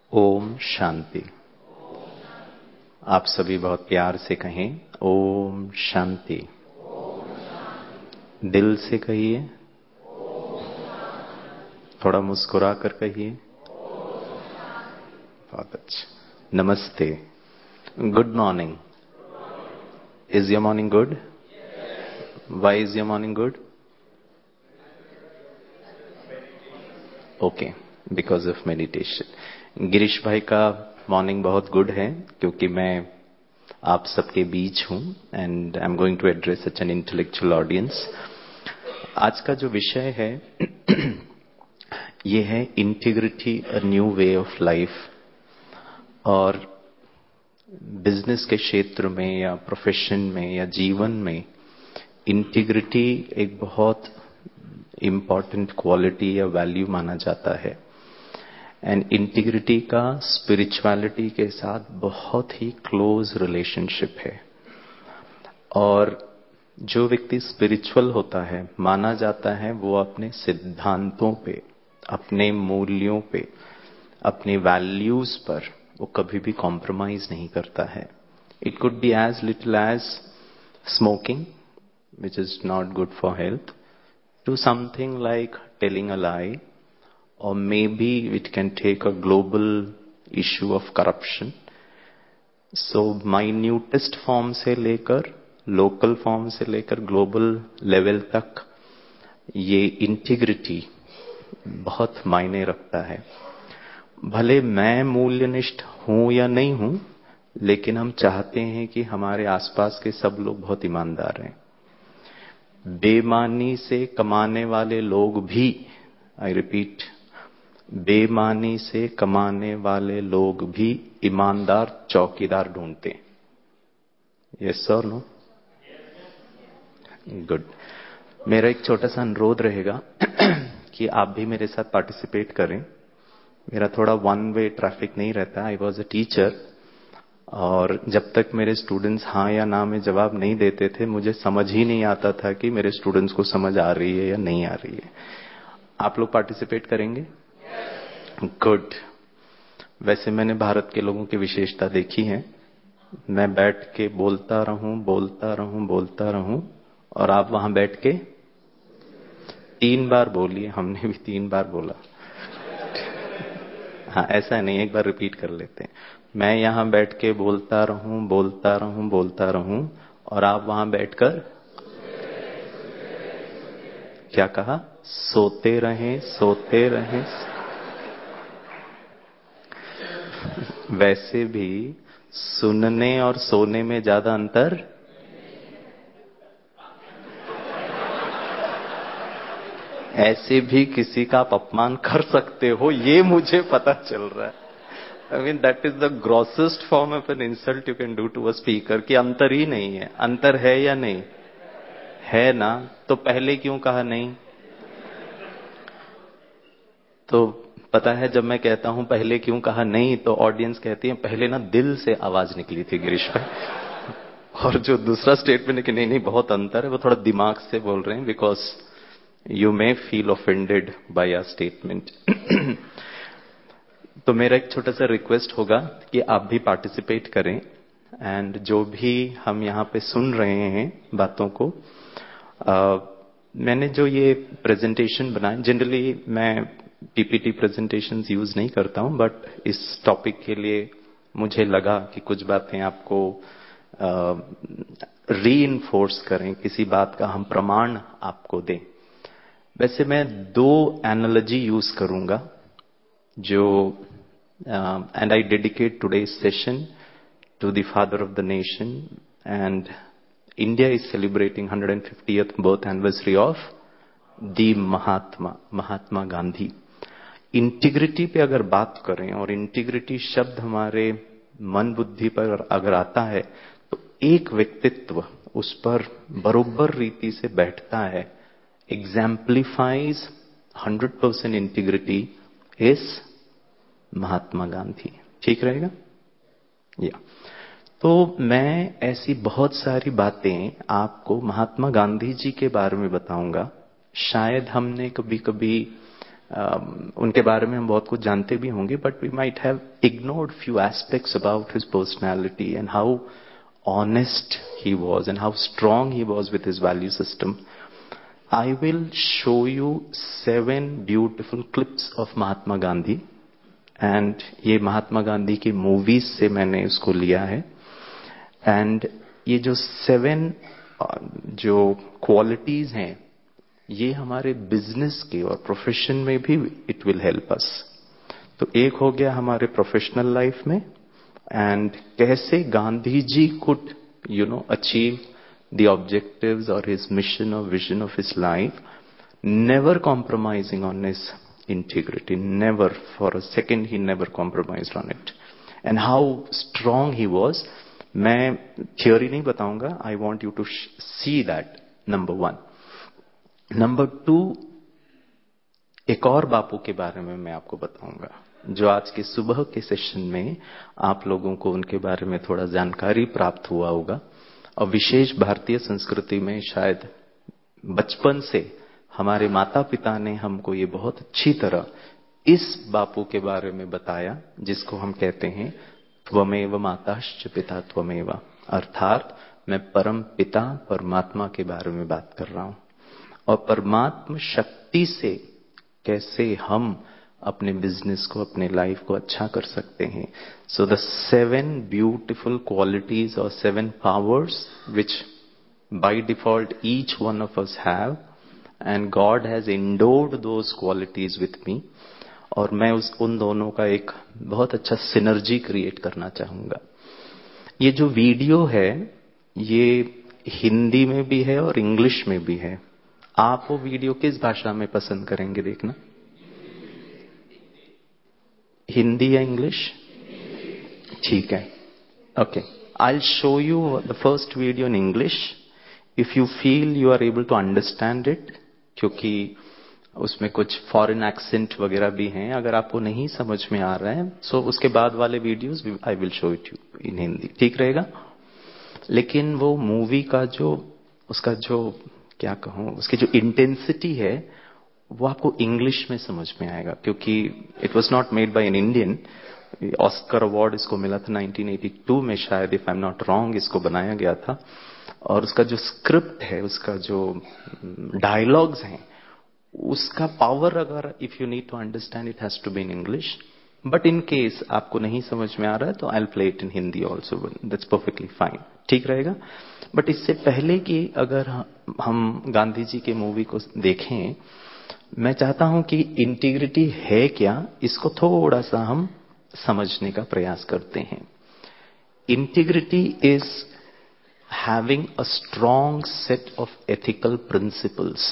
ओम शांति। आप सभी बहुत प्यार से कहें ओम शांति। दिल से कहिए, थोड़ा मुस्कुरा कर कहिए। बहुत अच्छा। नमस्ते, good morning. Is your morning good? Why is your morning good? Okay, because of meditation. Girish भाई का मॉर्निंग बहुत गुड है क्योंकि मैं आप सबके बीच हूं and I am going to address such an intellectual audience. आज का जो विषय है ये है integrity, a new way of life. और बिजनेस के क्षेत्र में या प्रोफेशन में या जीवन में इंटीग्रिटी एक बहुत इम्पॉर्टेंट क्वालिटी या वैल्यू माना जाता है। एंड इंटीग्रिटी का स्पिरिचुअलिटी के साथ बहुत ही क्लोज रिलेशनशिप है। और जो व्यक्ति स्पिरिचुअल होता है, माना जाता है वो अपने सिद्धांतों पे, अपने मूल्यों पे, अपने वैल्यूज पर वो कभी भी कॉम्प्रोमाइज नहीं करता है। It could be as little as smoking, which is not good for health, to something like telling a lie, और maybe it can take a global issue of corruption. So minutest form से लेकर, local form से लेकर global level तक ये integrity बहुत मायने रखता है। भले मैं मूल्यनिष्ठ हूं या नहीं हूं, लेकिन हम चाहते हैं कि हमारे आसपास के सब लोग बहुत ईमानदार रहें। बेईमानी से कमाने वाले लोग भी, आई रिपीट, बेईमानी से कमाने वाले लोग भी ईमानदार चौकीदार ढूंढते हैं। Yes sir, no? गुड। मेरा एक छोटा सा अनुरोध रहेगा कि आप भी मेरे साथ पार्टिसिपेट करें। मेरा थोड़ा वन वे ट्रैफिक नहीं रहता। आई वॉज अ टीचर, और जब तक मेरे स्टूडेंट्स हाँ या ना में जवाब नहीं देते थे, मुझे समझ ही नहीं आता था कि मेरे स्टूडेंट्स को समझ आ रही है या नहीं आ रही है। आप लोग पार्टिसिपेट करेंगे? गुड। वैसे मैंने भारत के लोगों की विशेषता देखी है। मैं बैठ के बोलता रहूं, और आप वहां बैठ के 3 बार बोलिए। हमने भी 3 बार बोला। हाँ, ऐसा नहीं, एक बार रिपीट कर लेते हैं। मैं यहां बैठ के बोलता रहूं, और आप वहां बैठकर क्या कहा? सोते रहें। वैसे भी सुनने और सोने में ज्यादा अंतर ऐसे भी किसी का आप अपमान कर सकते हो, ये मुझे पता चल रहा है। I mean that is the grossest form of an insult you can do to a speaker, कि अंतर ही नहीं है। अंतर है या नहीं है ना? तो पहले क्यों कहा नहीं? तो पता है, जब मैं कहता हूं पहले क्यों कहा नहीं, तो ऑडियंस कहती है पहले ना दिल से आवाज निकली थी गिरीश भाई। और जो दूसरा स्टेटमेंट है कि नहीं नहीं बहुत अंतर है, वो थोड़ा दिमाग से बोल रहे हैं, because you may feel offended by our statement. तो मेरा एक छोटा सा रिक्वेस्ट होगा कि आप भी पार्टिसिपेट करें। एंड जो भी हम यहाँ पे सुन रहे हैं बातों को, मैंने जो ये प्रेजेंटेशन बनाया, जनरली मैं पीपीटी प्रेजेंटेशंस यूज नहीं करता हूं, बट इस टॉपिक के लिए मुझे लगा कि कुछ बातें आपको रीइंफोर्स करें, किसी बात का हम प्रमाण आपको दें। वैसे मैं 2 एनालॉजी यूज करूंगा, जो and I dedicate today's session to the father of the nation, and India is celebrating 150th birth anniversary of the Mahatma Gandhi. Integrity पे अगर बात करें, और इंटीग्रिटी शब्द हमारे मन बुद्धि पर अगर आता है, तो एक व्यक्तित्व उस पर बरोबर रीति से बैठता है, exemplifies 100% integrity, is Mahatma Gandhi. ठीक रहेगा? या तो मैं ऐसी बहुत सारी बातें आपको महात्मा गांधी जी के बारे में बताऊंगा। शायद हमने कभी कभी उनके बारे में हम बहुत कुछ जानते भी होंगे, but we might have ignored few aspects about his personality and how honest he was and how strong he was with his value system. I will show you 7 beautiful clips of Mahatma Gandhi and ये महात्मा गांधी की movies से मैंने इसको लिया है. And ये जो 7 जो क्वालिटीज हैं ये हमारे बिजनेस के और प्रोफेशन में भी इट विल हेल्प अस. तो एक हो गया हमारे प्रोफेशनल लाइफ में, and कैसे Gandhi ji could achieve the objectives or his mission or vision of his life, never compromising on his integrity, never for a second he never compromised on it, and how strong he was. मैं theory नहीं बताऊंगा, I want you to see that, number 1. Number 2, एक और बापू के बारे में मैं आपको बताऊंगा जो आज के सुबह के सेशन में आप लोगों को उनके बारे में थोड़ा जानकारी प्राप्त हुआ होगा. और विशेष भारतीय संस्कृति में शायद बचपन से हमारे माता पिता ने हमको ये बहुत अच्छी तरह इस बापू के बारे में बताया जिसको हम कहते हैं त्वमेव माताश्च पिता त्वमेव, अर्थात मैं परम पिता परमात्मा के बारे में बात कर रहा हूं. और परमात्मा शक्ति से कैसे हम अपने बिजनेस को अपने लाइफ को अच्छा कर सकते हैं. सो द 7 ब्यूटिफुल क्वालिटीज और 7 powers which by default each one of us have, and God has endowed those qualities with me. और मैं उन दोनों का एक बहुत अच्छा सिनर्जी क्रिएट करना चाहूंगा. ये जो वीडियो है ये हिंदी में भी है और इंग्लिश में भी है. आप वो वीडियो किस भाषा में पसंद करेंगे देखना? हिंदी या इंग्लिश? ठीक है, okay. I will show you the first video in English. If you feel you are able to understand it, क्योंकि उसमें कुछ फॉरेन एक्सेंट वगैरह भी हैं, अगर आपको नहीं समझ में आ रहा है सो उसके बाद वाले videos I will show it you in Hindi. ठीक रहेगा? लेकिन वो मूवी का जो उसका जो क्या कहूं उसकी जो इंटेंसिटी है वो आपको इंग्लिश में समझ में आएगा, क्योंकि it was not made by an Indian. Oscar award इसको मिला था 1982 में शायद, if I am not wrong, इसको बनाया गया था. और उसका जो स्क्रिप्ट है, उसका जो डायलॉग्स हैं, उसका पावर अगर if you need to understand it has to be in English. But in case आपको नहीं समझ में आ रहा है तो I will play it in Hindi also, that's perfectly fine. ठीक रहेगा? बट इससे पहले कि अगर हम गांधी जी के मूवी को देखें, मैं चाहता हूं कि इंटीग्रिटी है क्या इसको थोड़ा सा हम समझने का प्रयास करते हैं. Integrity is having a strong set of ethical principles.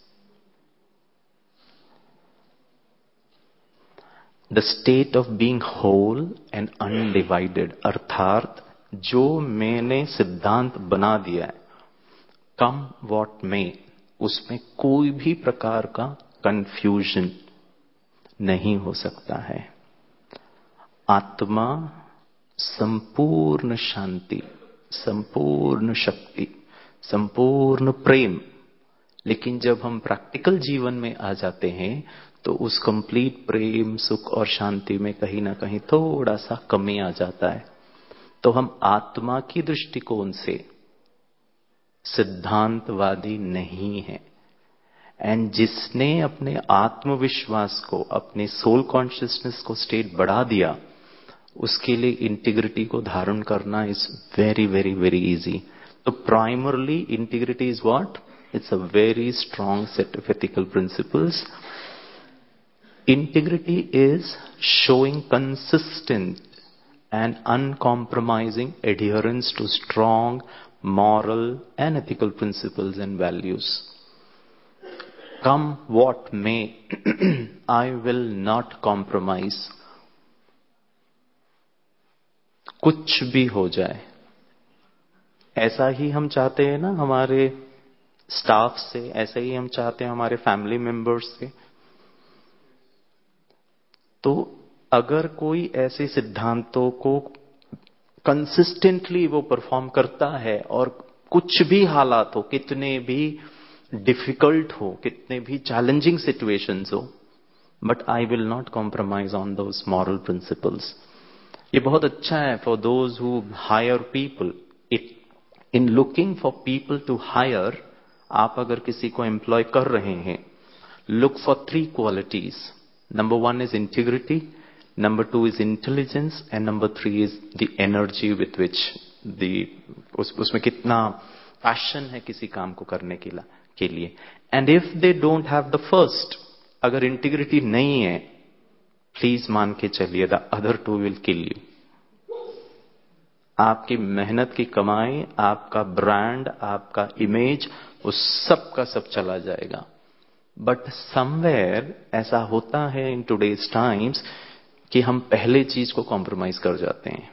The state of being whole and undivided, अर्थात जो मैंने सिद्धांत बना दिया है, कम व्हाट मे, उसमें कोई भी प्रकार का कंफ्यूजन नहीं हो सकता है. आत्मा, संपूर्ण शांति, संपूर्ण शक्ति, संपूर्ण प्रेम. लेकिन जब हम प्रैक्टिकल जीवन में आ जाते हैं तो उस कंप्लीट प्रेम, सुख और शांति में कहीं ना कहीं थोड़ा सा कमी आ जाता है. तो हम आत्मा की दृष्टिकोण से सिद्धांतवादी नहीं है. एंड जिसने अपने आत्मविश्वास को, अपने सोल कॉन्शियसनेस को स्टेट बढ़ा दिया, उसके लिए इंटीग्रिटी को धारण करना is very very very easy. तो primarily integrity is what? It's a very strong set of ethical principles. Integrity is showing consistent and uncompromising adherence to strong moral and ethical principles and values. Come what may, I will not compromise. कुछ भी हो जाए. ऐसा ही हम चाहते हैं ना हमारे स्टाफ से, ऐसा ही हम चाहते हैं हमारे फैमिली मेंबर्स से. तो अगर कोई ऐसे सिद्धांतों को कंसिस्टेंटली वो परफॉर्म करता है और कुछ भी हालात हो, कितने भी डिफिकल्ट हो, कितने भी चैलेंजिंग सिचुएशंस हो, but I will not compromise on those moral principles. ये बहुत अच्छा है for those who hire people. In looking for people to hire, आप अगर किसी को employ कर रहे हैं, look for 3 qualities. Number 1 is integrity, number 2 is intelligence, and number 3 is the energy with which उसमें कितना passion है किसी काम को करने के लिए. And if they don't have the first, अगर इंटीग्रिटी नहीं है, प्लीज मान के चलिए the other 2 will kill you. आपकी मेहनत की कमाई, आपका ब्रांड, आपका इमेज, वो सब का सब चला जाएगा. बट समवेयर ऐसा होता है इन टुडेज टाइम्स कि हम पहले चीज को कॉम्प्रोमाइज कर जाते हैं.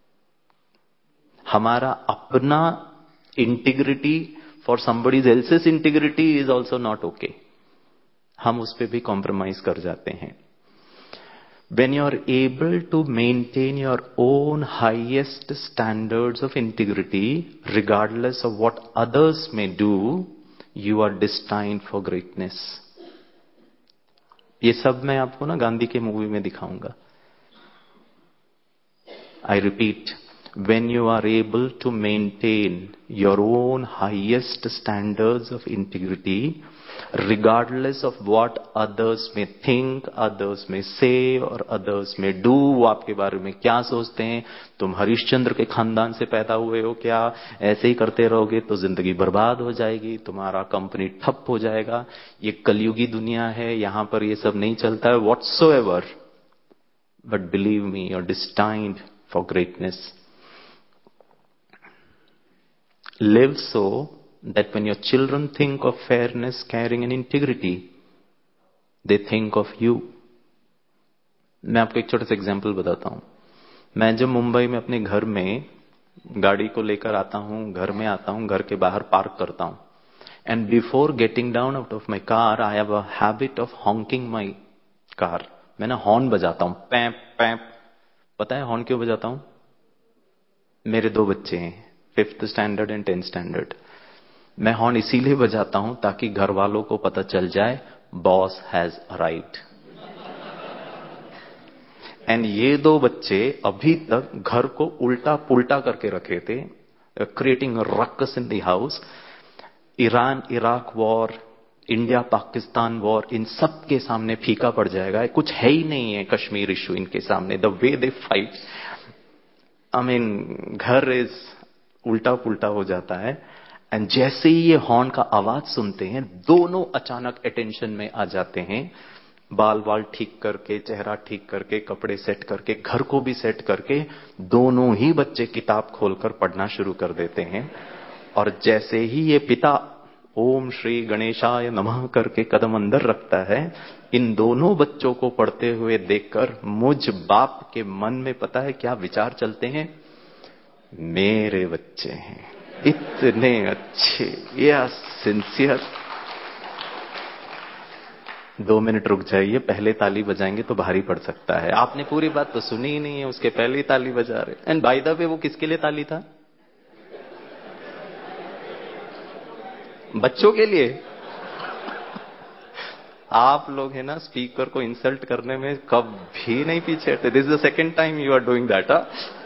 हमारा अपना integrity for somebody's else's integrity is also not okay. हम उस पे भी कॉम्प्रोमाइज कर जाते हैं. When you are able to maintain your own highest standards of integrity, regardless of what others may do, you are destined for greatness. ये सब मैं आपको ना गांधी के मूवी में दिखाऊंगा. I repeat, when you are able to maintain your own highest standards of integrity, regardless of what others may think, others may say or others may do, वो आपके बारे में क्या सोचते हैं, तुम हरिश्चंद्र के खानदान से पैदा हुए हो क्या, ऐसे ही करते रहोगे तो जिंदगी बर्बाद हो जाएगी, तुम्हारा कंपनी ठप हो जाएगा, ये कलयुगी दुनिया है, यहां पर ये सब नहीं चलता है, whatsoever. But believe me, you're destined for greatness. Live so that when your children think of fairness, caring and integrity, they think of you. मैं आपको एक छोटा सा एग्जांपल बताता हूं. मैं जब मुंबई में अपने घर में गाड़ी को लेकर आता हूं, घर में आता हूं, घर के बाहर पार्क करता हूं. And before getting down out of my car, I have a habit of honking my car. मैं ना हॉर्न बजाता हूं, पैप पैप. पता है हॉर्न क्यों बजाता हूं? मेरे 2 बच्चे हैं, 5th standard and 10th standard. मैं हॉर्न इसीलिए बजाता हूं ताकि घर वालों को पता चल जाए बॉस हैज अराइव्ड. एंड ये 2 बच्चे अभी तक घर को उल्टा पुल्टा करके रखे थे, creating ruckus in the house. Iran Iraq war, India Pakistan war, इन सब के सामने फीका पड़ जाएगा. कुछ है ही नहीं है कश्मीर इशू इनके सामने. The way they fight, I mean घर इज उल्टा पुल्टा हो जाता है. एंड जैसे ही ये हॉर्न का आवाज सुनते हैं, दोनों अचानक अटेंशन में आ जाते हैं. बाल वाल ठीक करके, चेहरा ठीक करके, कपड़े सेट करके, घर को भी सेट करके, दोनों ही बच्चे किताब खोलकर पढ़ना शुरू कर देते हैं. और जैसे ही ये पिता ओम श्री गणेशाय नमः करके कदम अंदर रखता है, इन दोनों बच्चों को पढ़ते हुए देखकर मुझ बाप के मन में पता है क्या विचार चलते हैं? मेरे बच्चे हैं, इतने अच्छे, या सिंसियर. 2 मिनट रुक जाइए, पहले ताली बजाएंगे तो भारी पड़ सकता है. आपने पूरी बात तो सुनी ही नहीं है, उसके पहले ही ताली बजा रहे. एंड बाय द वे वो किसके लिए ताली था? बच्चों के लिए. आप लोग है ना स्पीकर को इंसल्ट करने में कभी नहीं पीछे हटे. This is the second time you are doing that.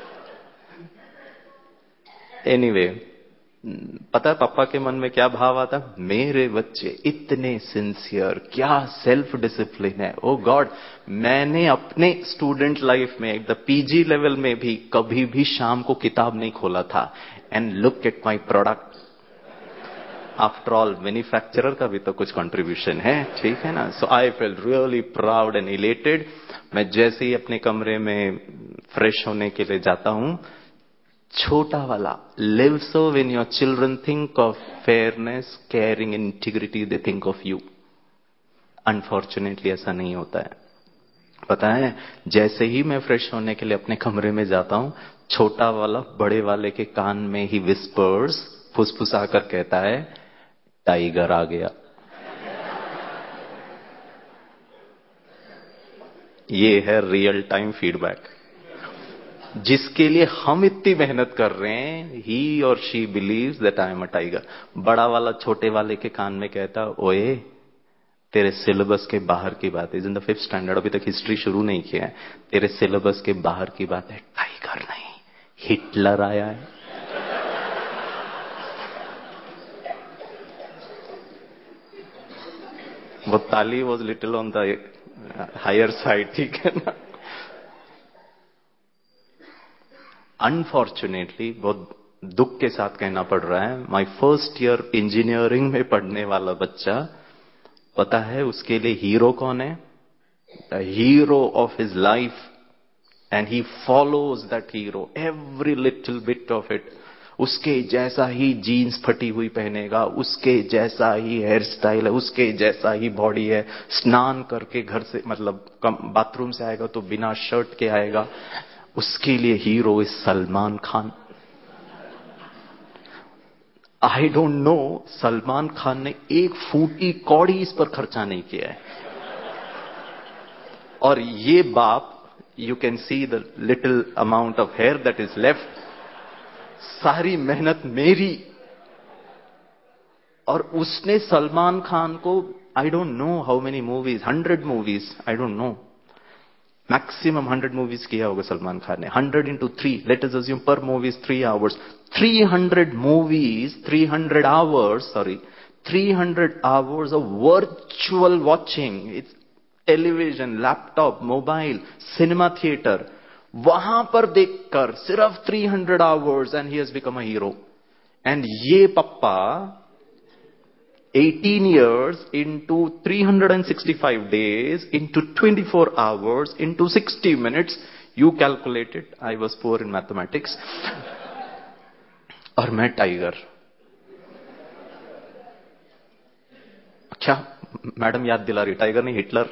Anyway, पता है पापा के मन में क्या भाव आता? मेरे बच्चे इतने सिंसियर, क्या सेल्फ डिसिप्लिन है. ओ गॉड, मैंने अपने स्टूडेंट लाइफ में द पीजी लेवल में भी कभी भी शाम को किताब नहीं खोला था. And look at my product. After all manufacturer का भी तो कुछ कंट्रीब्यूशन है, ठीक है ना. So I feel really proud and elated. मैं जैसे ही अपने कमरे में फ्रेश होने के लिए जाता हूं, छोटा वाला live so when your children think of fairness, caring, integrity, they think of you. Unfortunately ऐसा नहीं होता है. पता है, जैसे ही मैं फ्रेश होने के लिए अपने कमरे में जाता हूं, छोटा वाला बड़े वाले के कान में ही विस्पर्स, फुसफुसाकर कहता है, टाइगर आ गया. ये है रियल टाइम फीडबैक. जिसके लिए हम इतनी मेहनत कर रहे हैं, ही और she believes that I am a tiger. बड़ा वाला छोटे वाले के कान में कहता, ओए तेरे सिलेबस के बाहर की बात है। इन द 5th स्टैंडर्ड, अभी तक हिस्ट्री शुरू नहीं किया है। तेरे सिलेबस के बाहर की बात है। टाइगर नहीं, हिटलर आया है। वो ताली was little on the higher side, ठीक है ना। अनफॉर्चुनेटली, बहुत दुख के साथ कहना पड़ रहा है, माय फर्स्ट ईयर इंजीनियरिंग में पढ़ने वाला बच्चा, पता है उसके लिए हीरो कौन है? The hero of his life, and he follows that hero every little bit of it. उसके जैसा ही जीन्स फटी हुई पहनेगा, उसके जैसा ही हेयर स्टाइल है, उसके जैसा ही बॉडी है। स्नान करके घर से, मतलब बाथरूम से आएगा तो बिना शर्ट के आएगा। उसके लिए hero is Salman Khan. I don't know, Salman Khan ने एक फूटी कौड़ी इस पर खर्चा नहीं किया है। और ये बाप, you can see the little amount of hair that is left, सारी मेहनत मेरी। और उसने सलमान खान को, I don't know how many movies, 100 movies, I don't know, maximum 100 movies किया होगा सलमान खान ने। 100 into 3, let us assume per movie is 3 hours, 300 movies, 300 hours, sorry, 300 hours of virtual watching. It's television, laptop, mobile, cinema theatre, वहां पर देखकर सिर्फ 300 hours and he has become a hero. And ये पप्पा 18 years into 365 days into 24 hours into 60 minutes, you calculate it. I was poor in mathematics. और मैं tiger. क्या madam याद दिला रही, टाइगर नहीं Hitler.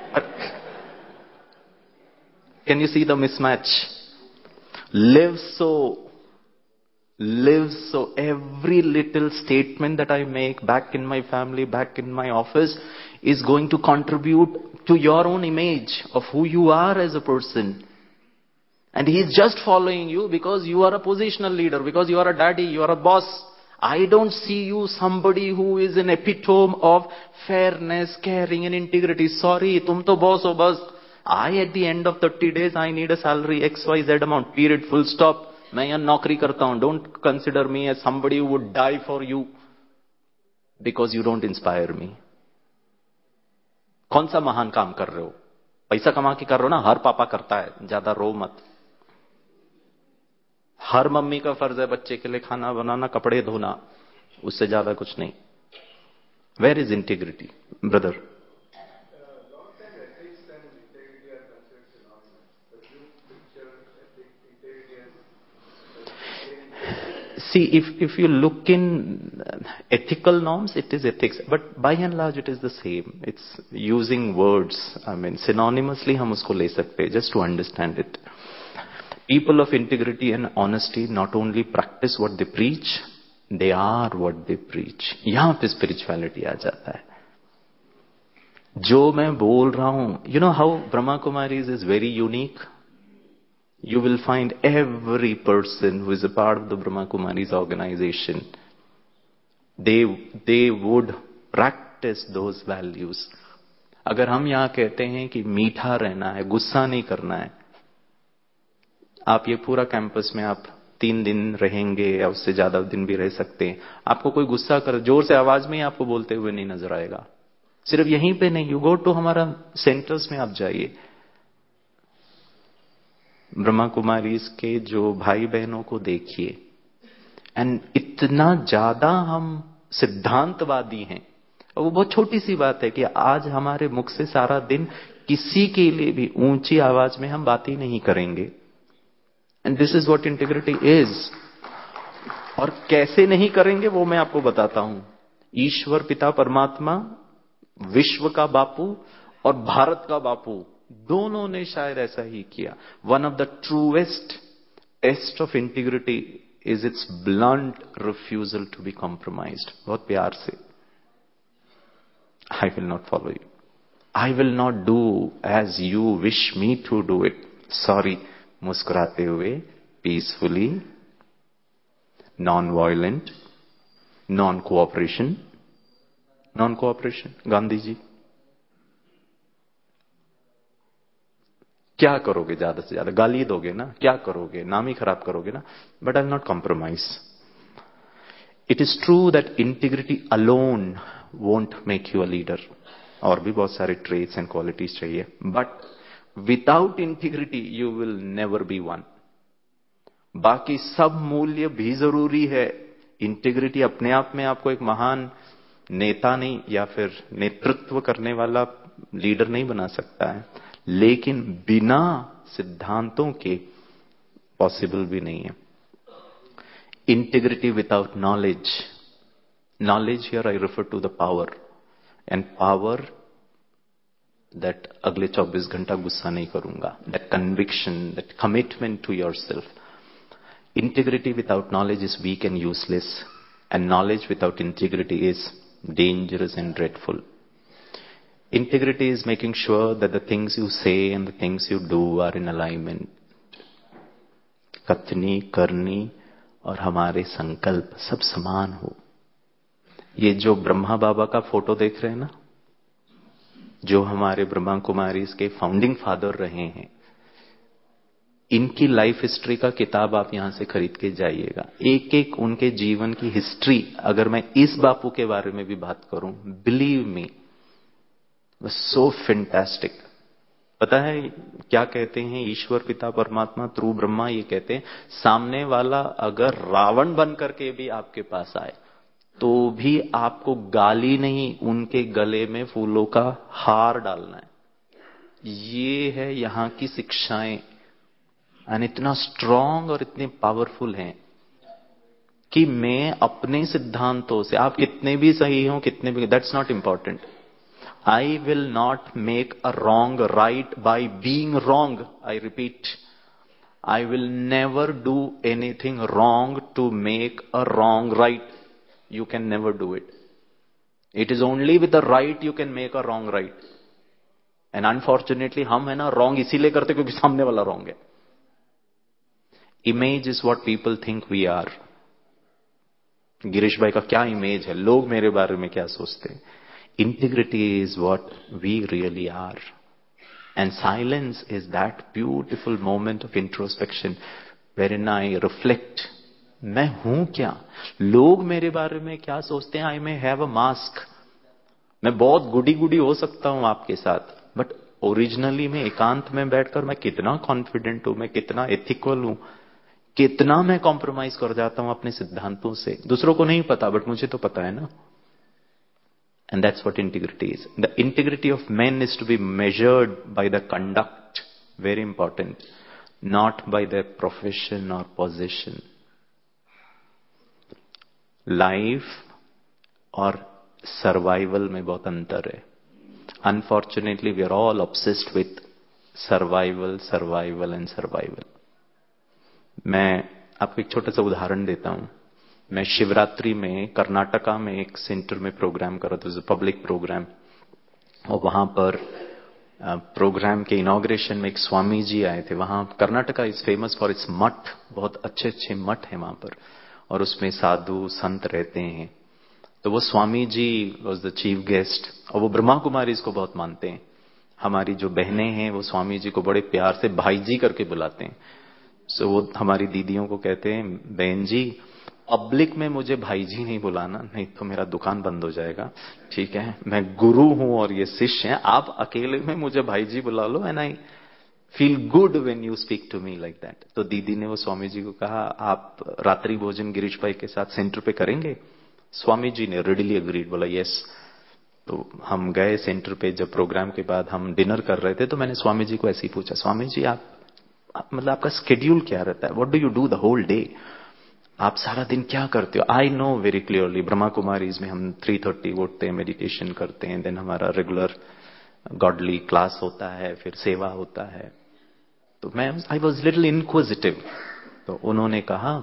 Can you see the mismatch? Live so every little statement that I make back in my family, back in my office, is going to contribute to your own image of who you are as a person. And he is just following you because you are a positional leader, because you are a daddy, you are a boss. I don't see you somebody who is an epitome of fairness, caring and integrity. Sorry, tum to boss ho bas. I, at the end of 30 days, I need a salary XYZ amount, period, full stop. मैं यहाँ नौकरी करता हूं. Don't consider me as somebody who would die for you because you don't inspire me. कौन सा महान काम कर रहे हो? पैसा कमा के कर रहे हो ना, हर पापा करता है, ज्यादा रो मत. हर मम्मी का फर्ज है बच्चे के लिए खाना बनाना, कपड़े धोना, उससे ज्यादा कुछ नहीं. Where is integrity brother? See, if you look in ethical norms, it is ethics, but by and large it is the same. It's using words. I mean, synonymously हम उसको ले सकते हैं, just to understand it. People of integrity and honesty not only practice what they preach, they are what they preach. यहां पे spirituality आ जाता है. जो मैं बोल रहा हूं, you know how Brahma Kumaris is very unique. You will find every person who is a part of the Brahma Kumaris organization, they would practice those values. अगर हम यहां कहते हैं कि मीठा रहना है, गुस्सा नहीं करना है, आप ये पूरा कैंपस में आप 3 दिन रहेंगे या उससे ज्यादा दिन भी रह सकते हैं, आपको कोई गुस्सा कर जोर से आवाज में ही आपको बोलते हुए नहीं नजर आएगा. सिर्फ यहीं पे नहीं, यू गो टू हमारा सेंटर्स में आप जाइए, ब्रह्मा कुमारीज के जो भाई बहनों को देखिए, एंड इतना ज्यादा हम सिद्धांतवादी हैं. और वो बहुत छोटी सी बात है कि आज हमारे मुख से सारा दिन किसी के लिए भी ऊंची आवाज में हम बात ही नहीं करेंगे. And this is what integrity is. और कैसे नहीं करेंगे वो मैं आपको बताता हूं. ईश्वर पिता परमात्मा, विश्व का बापू और भारत का बापू, दोनों ने शायद ऐसा ही किया. One of the truest test of integrity is its blunt refusal to be compromised. बहुत प्यार से, I will not follow you, I will not do as you wish me to do it. Sorry, मुस्कुराते हुए, peacefully, non violent, non cooperation. Gandhi ji क्या करोगे ज्यादा से ज्यादा? गाली दोगे ना? क्या करोगे? नाम ही खराब करोगे ना? But I will not compromise. It is true that integrity alone won't make you a leader. और भी बहुत सारे ट्रेट्स एंड क्वालिटीज चाहिए, but without integrity you will never be one. बाकी सब मूल्य भी जरूरी है. इंटीग्रिटी अपने आप में आपको एक महान नेता नहीं या फिर नेतृत्व करने वाला लीडर नहीं बना सकता है, लेकिन बिना सिद्धांतों के पॉसिबल भी नहीं है. Integrity without knowledge. Knowledge here I refer to the power, and power that अगले 24 घंटा गुस्सा नहीं करूंगा, that conviction, that commitment to your self. Integrity without knowledge is weak and useless, and knowledge without integrity is dangerous and dreadful. Integrity is making sure that the things you say and the things you do are in alignment. कथनी, करनी और हमारे संकल्प सब समान हो. ये जो ब्रह्मा बाबा का फोटो देख रहे हैं ना, जो हमारे ब्रह्मा कुमारी के फाउंडिंग फादर रहे हैं, इनकी लाइफ हिस्ट्री का किताब आप यहां से खरीद के जाइएगा. एक एक उनके जीवन की हिस्ट्री, अगर मैं इस बापू के बारे में भी बात करूं, बिलीव मी, सो फैंटास्टिक. पता है क्या कहते हैं ईश्वर पिता परमात्मा थ्रू ब्रह्मा? ये कहते हैं सामने वाला अगर रावण बन करके भी आपके पास आए तो भी आपको गाली नहीं, उनके गले में फूलों का हार डालना है. ये है यहां की शिक्षाएं, और इतना स्ट्रांग और इतने पावरफुल हैं कि मैं अपने सिद्धांतों से, आप कितने भी सही हो, कितने भी, that's not important. I will not make a wrong right by being wrong. I repeat, I will never do anything wrong to make a wrong right. You can never do it. It is only with the right you can make a wrong right. And unfortunately हम है ना wrong इसीलिए करते क्योंकि सामने वाला wrong है. Image is what people think we are. Girish भाई का क्या इमेज है, लोग मेरे बारे में क्या सोचते हैं? Integrity is what we really are. And silence is that beautiful moment of introspection wherein I reflect, मैं हूं क्या, लोग मेरे बारे में क्या सोचते हैं. I may have a mask. मैं बहुत गुडी गुडी हो सकता हूं आपके साथ, बट ओरिजिनली में एकांत में बैठकर मैं कितना कॉन्फिडेंट हूं, मैं कितना एथिकल हूं, कितना मैं कॉम्प्रोमाइज कर जाता हूं अपने सिद्धांतों से. दूसरों को नहीं पता, बट मुझे तो पता है ना. And that's what integrity is. The integrity of man is to be measured by the conduct, very important, not by the profession और पोजीशन. लाइफ और सर्वाइवल में बहुत अंतर है. Unfortunately we are all obsessed with survival, survival and survival. मैं आपको एक छोटा सा उदाहरण देता हूं. मैं शिवरात्रि में कर्नाटका में एक सेंटर में प्रोग्राम कर रहा था, पब्लिक प्रोग्राम, और वहां पर प्रोग्राम के इनॉग्रेशन में एक स्वामी जी आए थे. वहां Karnataka is famous for its math, बहुत अच्छे अच्छे मठ हैं वहां पर, और उसमें साधु संत रहते हैं. तो वो Swami ji was the chief guest, और वो ब्रह्मा कुमारी इसको बहुत मानते हैं. हमारी जो बहनें हैं वो स्वामी जी को बड़े प्यार से भाई जी करके बुलाते हैं. सो वो हमारी दीदियों को कहते हैं, बहन जी पब्लिक में मुझे भाई जी नहीं बुलाना, नहीं तो मेरा दुकान बंद हो जाएगा, ठीक है. मैं गुरु हूं और ये शिष्य हैं, आप अकेले में मुझे भाई जी बुला लो, and I feel good when you speak to me like that. तो दीदी ने वो स्वामी जी को कहा, आप रात्रि भोजन गिरीश भाई के साथ सेंटर पे करेंगे? स्वामी जी ने रेडिली अग्रीड, बोला यस. तो हम गए सेंटर पे. जब प्रोग्राम के बाद हम डिनर कर रहे थे तो मैंने स्वामी जी को ऐसे ही पूछा, स्वामी जी आप मतलब आपका स्केड्यूल क्या रहता है, what do you do the whole day, आप सारा दिन क्या करते हो? I know very clearly, Brahma Kumaris में हम 3:30 उठते हैं, मेडिटेशन करते हैं, देन हमारा रेगुलर गॉडली क्लास होता है, फिर सेवा होता है. तो मैं आई वॉज लिटिल इनक्विजिटिव. तो उन्होंने कहा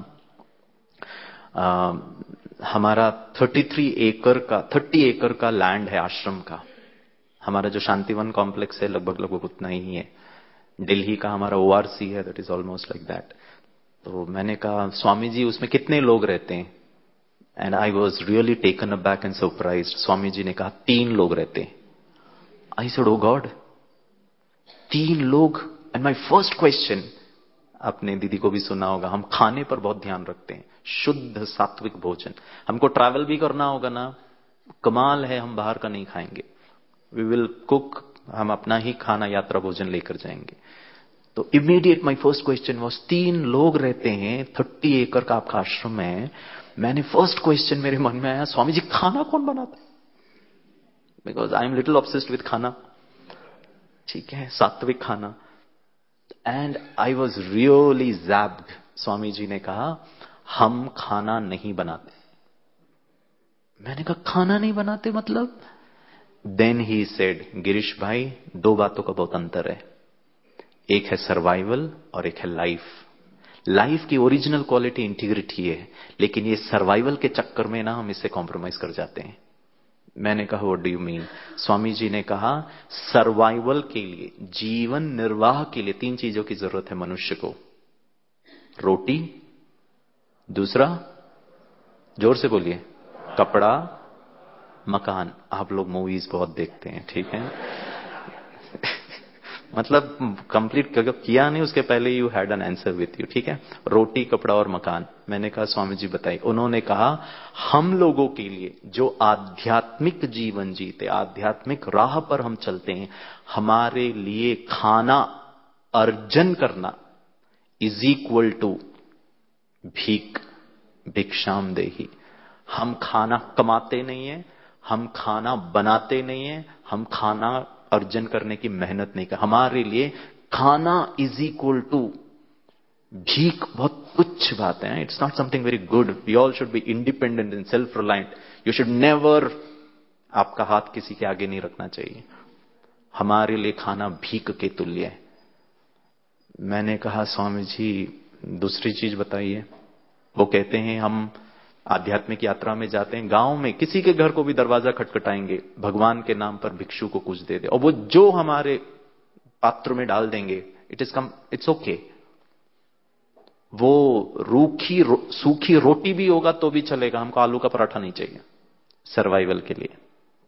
हमारा 30 एकड़ का लैंड है आश्रम का. हमारा जो शांतिवन कॉम्प्लेक्स है लगभग उतना ही है. दिल्ली का हमारा ओआरसी है, that is almost like that. तो मैंने कहा स्वामी जी उसमें कितने लोग रहते हैं? And I was really taken aback and surprised. Swami ji ने कहा 3 लोग रहते हैं. आई सेड ओ गॉड, 3 लोग एंड माय फर्स्ट क्वेश्चन, आपने दीदी को भी सुना होगा, हम खाने पर बहुत ध्यान रखते हैं, शुद्ध सात्विक भोजन। हमको ट्रैवल भी करना होगा ना, कमाल है, हम बाहर का नहीं खाएंगे, वी विल कुक, हम अपना ही खाना यात्रा भोजन लेकर जाएंगे। तो immediate my first question was, 3 लोग रहते हैं, 30 एकड़ का आपका आश्रम है, मैंने फर्स्ट क्वेश्चन मेरे मन में आया, स्वामी जी खाना कौन बनाता है? Because I am little obsessed with खाना, ठीक है, सात्विक खाना। And I was really zapped. Swami ji ने कहा हम खाना नहीं बनाते। मैंने कहा खाना नहीं बनाते मतलब? देन ही सेड, गिरीश भाई 2 बातों का बहुत अंतर है, एक है सर्वाइवल और एक है लाइफ। लाइफ की ओरिजिनल क्वालिटी इंटीग्रिटी है, लेकिन ये सर्वाइवल के चक्कर में ना हम इससे कॉम्प्रोमाइज कर जाते हैं। मैंने कहा what do you mean? Swami ji ने कहा सर्वाइवल के लिए, जीवन निर्वाह के लिए 3 चीजों की जरूरत है मनुष्य को। रोटी, दूसरा, जोर से बोलिए, कपड़ा, मकान। आप लोग मूवीज बहुत देखते हैं, ठीक है। मतलब कंप्लीट किया नहीं, उसके पहले you had an answer with you, ठीक है। रोटी, कपड़ा और मकान। मैंने कहा स्वामी जी बताइए। उन्होंने कहा हम लोगों के लिए जो आध्यात्मिक जीवन जीते, आध्यात्मिक राह पर हम चलते हैं, हमारे लिए खाना अर्जन करना इज इक्वल टू भीख, भिक्षाम देही। हम खाना कमाते नहीं है, हम खाना बनाते नहीं है, हम खाना अर्जन करने की मेहनत नहीं कर। हमारे लिए खाना इज इक्वल टू भीख। बहुत तुच्छ बात है, it's not something very good. We all should be independent and self reliant. You should never, आपका हाथ किसी के आगे नहीं रखना चाहिए। हमारे लिए खाना भीख के तुल्य है। मैंने कहा स्वामी जी दूसरी चीज बताइए। वो कहते हैं हम आध्यात्मिक यात्रा में जाते हैं, गांव में किसी के घर को भी दरवाजा खटखटाएंगे, भगवान के नाम पर भिक्षु को कुछ दे दे, और वो जो हमारे पात्र में डाल देंगे, इट्स ओके। वो सूखी रोटी भी होगा तो भी चलेगा, हमको आलू का पराठा नहीं चाहिए सर्वाइवल के लिए।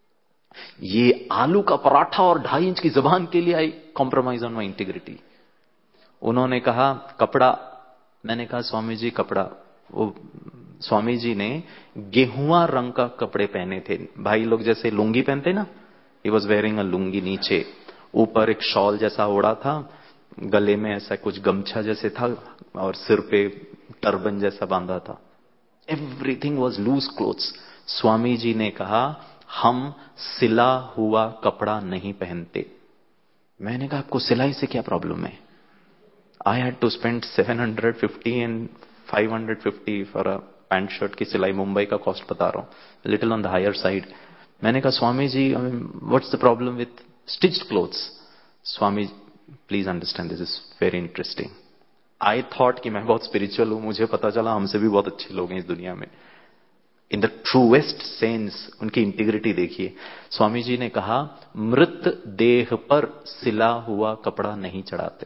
ये आलू का पराठा और 2.5 इंच की जबान के लिए I compromise on my integrity. उन्होंने कहा कपड़ा। मैंने कहा स्वामी जी कपड़ा। वो स्वामी जी ने गेहुआ रंग का कपड़े पहने थे, भाई लोग जैसे लुंगी पहनते ना, he was wearing a lungi, नीचे ऊपर एक शॉल जैसा ओढ़ा था, गले में ऐसा कुछ गमछा जैसे था, और सिर पे टर्बन जैसा बांधा था। Everything was loose clothes. Swami ji ने कहा हम सिला हुआ कपड़ा नहीं पहनते। मैंने कहा आपको सिलाई से क्या प्रॉब्लम है? I had to spend 750 and 550 for a pant shirt की सिलाई। मुंबई का कॉस्ट बता रहा हूं, little on the higher side. मैंने कहा Swami ji what's the problem with stitched clothes? Swami please understand, this is very interesting. I thought कि मैं बहुत स्पिरिचुअल हूं, मुझे पता चला हमसे भी बहुत अच्छे लोग हैं इस दुनिया में। इन द ट्रूएस्ट सेंस उनकी इंटीग्रिटी देखिए। स्वामी जी ने कहा मृत देह पर सिला हुआ कपड़ा नहीं चढ़ाते।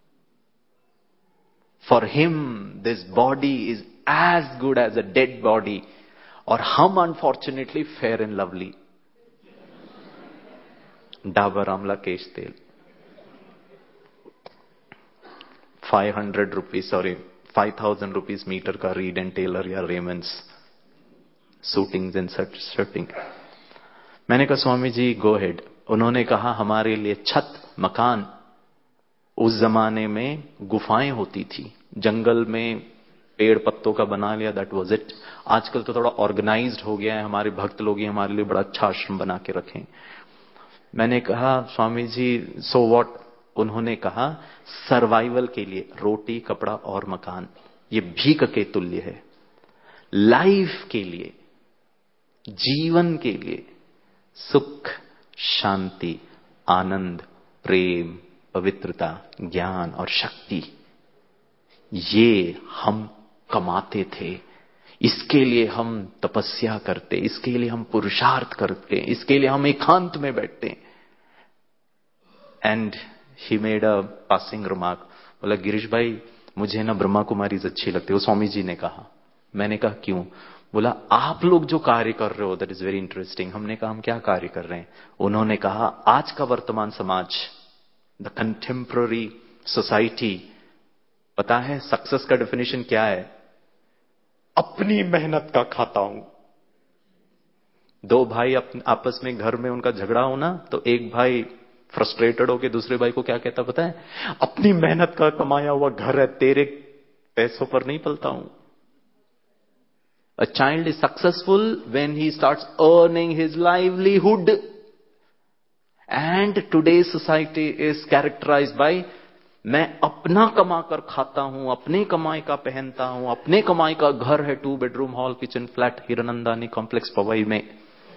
For him this body is as good as a dead body, और हम unfortunately fair and lovely. Dabur Amla केश तेल 500 रुपीज, सॉरी 5000 रुपीज मीटर का रीड एंड टेलर या रेमंड्स सूटिंग्स एंड शर्टिंग। मैंने कहा स्वामी जी गो हेड। उन्होंने कहा हमारे लिए छत, मकान, उस जमाने में गुफाएं होती थी, जंगल में पेड़ पत्तों का बना लिया, दैट वाज इट। आजकल तो थोड़ा ऑर्गेनाइज्ड हो गया है, हमारे भक्त लोग ही हमारे लिए बड़ा अच्छा आश्रम बना के रखें। मैंने कहा स्वामी जी सो व्हाट? उन्होंने कहा सर्वाइवल के लिए रोटी, कपड़ा और मकान ये भीख के तुल्य है। लाइफ के लिए, जीवन के लिए सुख, शांति, आनंद, प्रेम, पवित्रता, ज्ञान और शक्ति, ये हम कमाते थे। इसके लिए हम तपस्या करते, इसके लिए हम पुरुषार्थ करते, इसके लिए हम एकांत में बैठते। And he made a passing remark, बोला गिरीश भाई मुझे ना ब्रह्मा कुमारीज अच्छी लगती है। वो स्वामी जी ने कहा। मैंने कहा क्यों? बोला आप लोग जो कार्य कर रहे हो दैट इज वेरी इंटरेस्टिंग। हमने कहा हम क्या कार्य कर रहे हैं? उन्होंने कहा आज का वर्तमान समाज, द कंटेम्प्ररी सोसाइटी, पता है सक्सेस का डेफिनेशन क्या है? अपनी मेहनत का खाता हूं। दो भाई आपस में घर में उनका झगड़ा होना, तो एक भाई फ्रस्ट्रेटेड होके दूसरे भाई को क्या कहता पता है? अपनी मेहनत का कमाया हुआ घर है, तेरे पैसों पर नहीं पलता हूं। A child is successful when he starts earning his livelihood. And today's society is characterized by मैं अपना कमा कर खाता हूं, अपने कमाई का पहनता हूं, अपने कमाई का घर है, 2 bedroom hall kitchen flat Hiranandani complex Powai में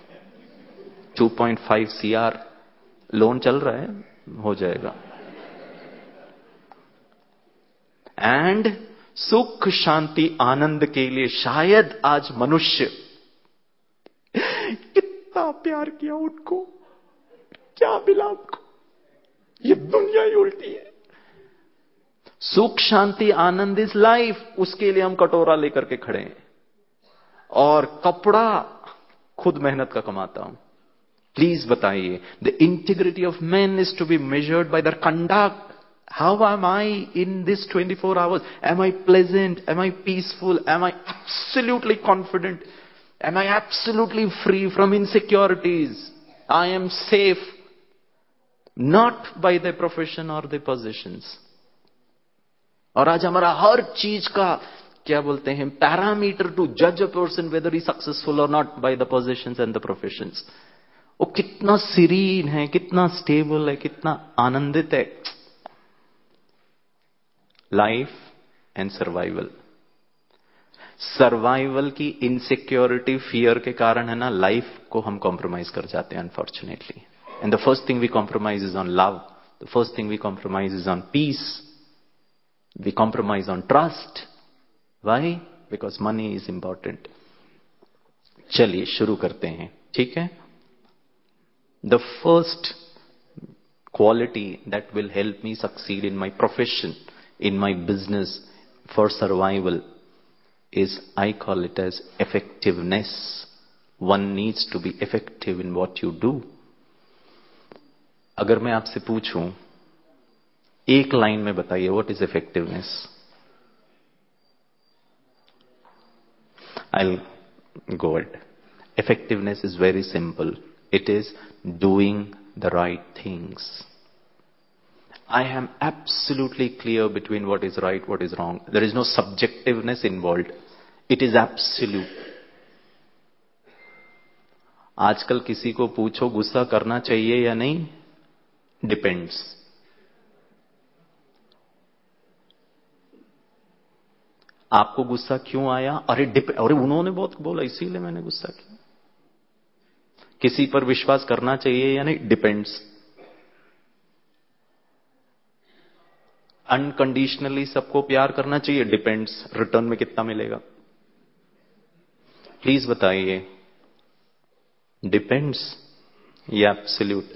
2.5 CR लोन चल रहा है, हो जाएगा। एंड सुख शांति आनंद के लिए शायद आज मनुष्य कितना प्यार किया उनको, क्या मिला उनको? ये दुनिया ही उल्टी है। सुख शांति आनंद इज लाइफ, उसके लिए हम कटोरा लेकर के खड़े हैं, और कपड़ा खुद मेहनत का कमाता हूं। प्लीज बताइए, the integrity of man is to be measured by their conduct. How am I in this 24 hours? Am I pleasant? Am I peaceful? Am I absolutely confident? Am I absolutely free from insecurities? I am safe, not by the profession or the positions. और आज हमारा हर चीज का क्या बोलते हैं, parameter to जज a person whether he successful और not by the positions and the professions. वो कितना सीरीन है, कितना स्टेबल है, कितना आनंदित है। लाइफ एंड सर्वाइवल, सर्वाइवल की इनसिक्योरिटी फियर के कारण है ना, लाइफ को हम कॉम्प्रोमाइज कर जाते हैं unfortunately. And the first thing we compromise is on love, the first thing we compromise is on peace, we compromise on trust. Why? Because money is important. चलिए शुरू करते हैं, ठीक है। The first quality that will help me succeed in my profession, in my business, for survival is, I call it as effectiveness. One needs to be effective in what you do. अगर मैं आपसे पूछूं एक line में बताइए, what is effectiveness? I'll go ahead. Effectiveness is very simple. It is doing the right things. I am absolutely clear between what is right, what is wrong. There is no subjectiveness involved. It is absolute. आजकल किसी को पूछो गुस्सा करना चाहिए या नहीं, depends. आपको गुस्सा क्यों आया? अरे उन्होंने बहुत बोला इसीलिए मैंने गुस्सा किया। किसी पर विश्वास करना चाहिए या नहीं, डिपेंड्स। अनकंडीशनली सबको प्यार करना चाहिए, डिपेंड्स। रिटर्न में कितना मिलेगा? प्लीज बताइए, डिपेंड्स या एब्सोल्यूट?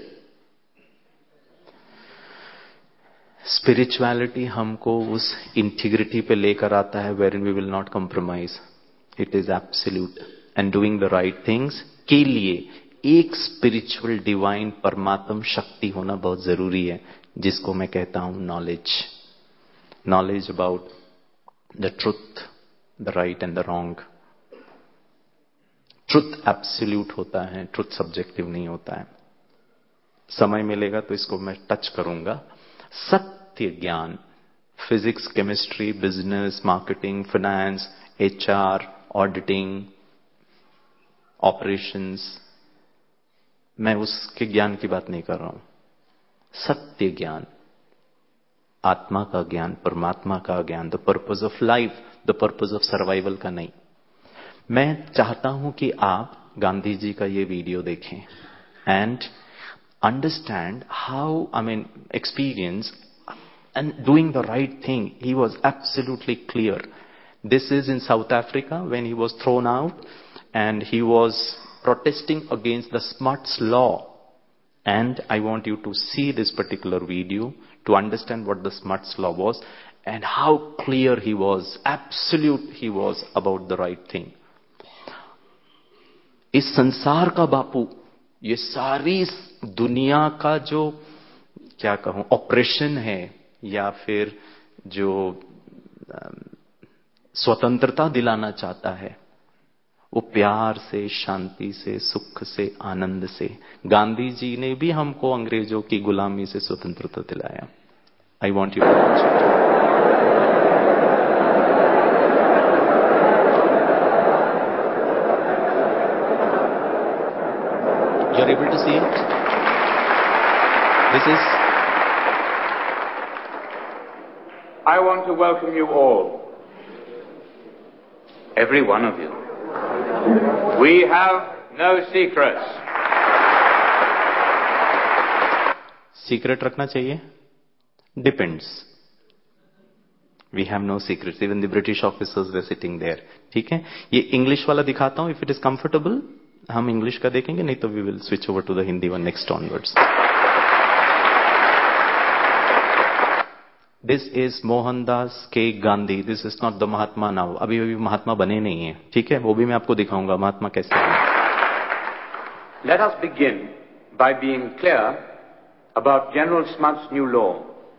स्पिरिचुअलिटी हमको उस इंटीग्रिटी पे लेकर आता है wherein we will not compromise. It is absolute. And doing the right things के लिए एक स्पिरिचुअल डिवाइन परमात्म शक्ति होना बहुत जरूरी है, जिसको मैं कहता हूं knowledge. Knowledge about the truth, the right and the wrong. Truth absolute होता है, truth subjective नहीं होता है। समय मिलेगा तो इसको मैं टच करूंगा। सत्य ज्ञान, physics, chemistry, business, marketing, finance, HR, auditing, operations, मैं उसके ज्ञान की बात नहीं कर रहा हूं। सत्य ज्ञान, आत्मा का ज्ञान, परमात्मा का ज्ञान, the purpose of life, the purpose of survival का नहीं। मैं चाहता हूं कि आप गांधी जी का ये वीडियो देखें and understand how, experience and doing the right thing. He was absolutely clear. This is in South Africa when he was thrown out and he was protesting against the Smuts law. And I want you to see this particular video to understand what the Smuts law was and how clear he was, absolute he was about the right thing. इस संसार का बापू, ये सारी दुनिया का जो क्या कहूं ऑपरेशन है, या फिर जो स्वतंत्रता दिलाना चाहता है वो प्यार से, शांति से, सुख से, आनंद से। गांधी जी ने भी हमको अंग्रेजों की गुलामी से स्वतंत्रता दिलाया। I want you to watch it. You are able to see it? This is I want to welcome you all, every one of you. We have no secrets. Secret रखना चाहिए? Depends. We have no secrets, even the British officers were sitting there. ठीक है, ये English वाला दिखाता हूं, if it is comfortable हम English का देखेंगे, नहीं तो we will switch over to the Hindi one next onwards. This is Mohandas K Gandhi, this is not the Mahatma now. अभी अभी महात्मा बने नहीं है, ठीक है, वो भी मैं आपको दिखाऊंगा महात्मा कैसे बने। Let us begin by being clear about General Smuts' new law.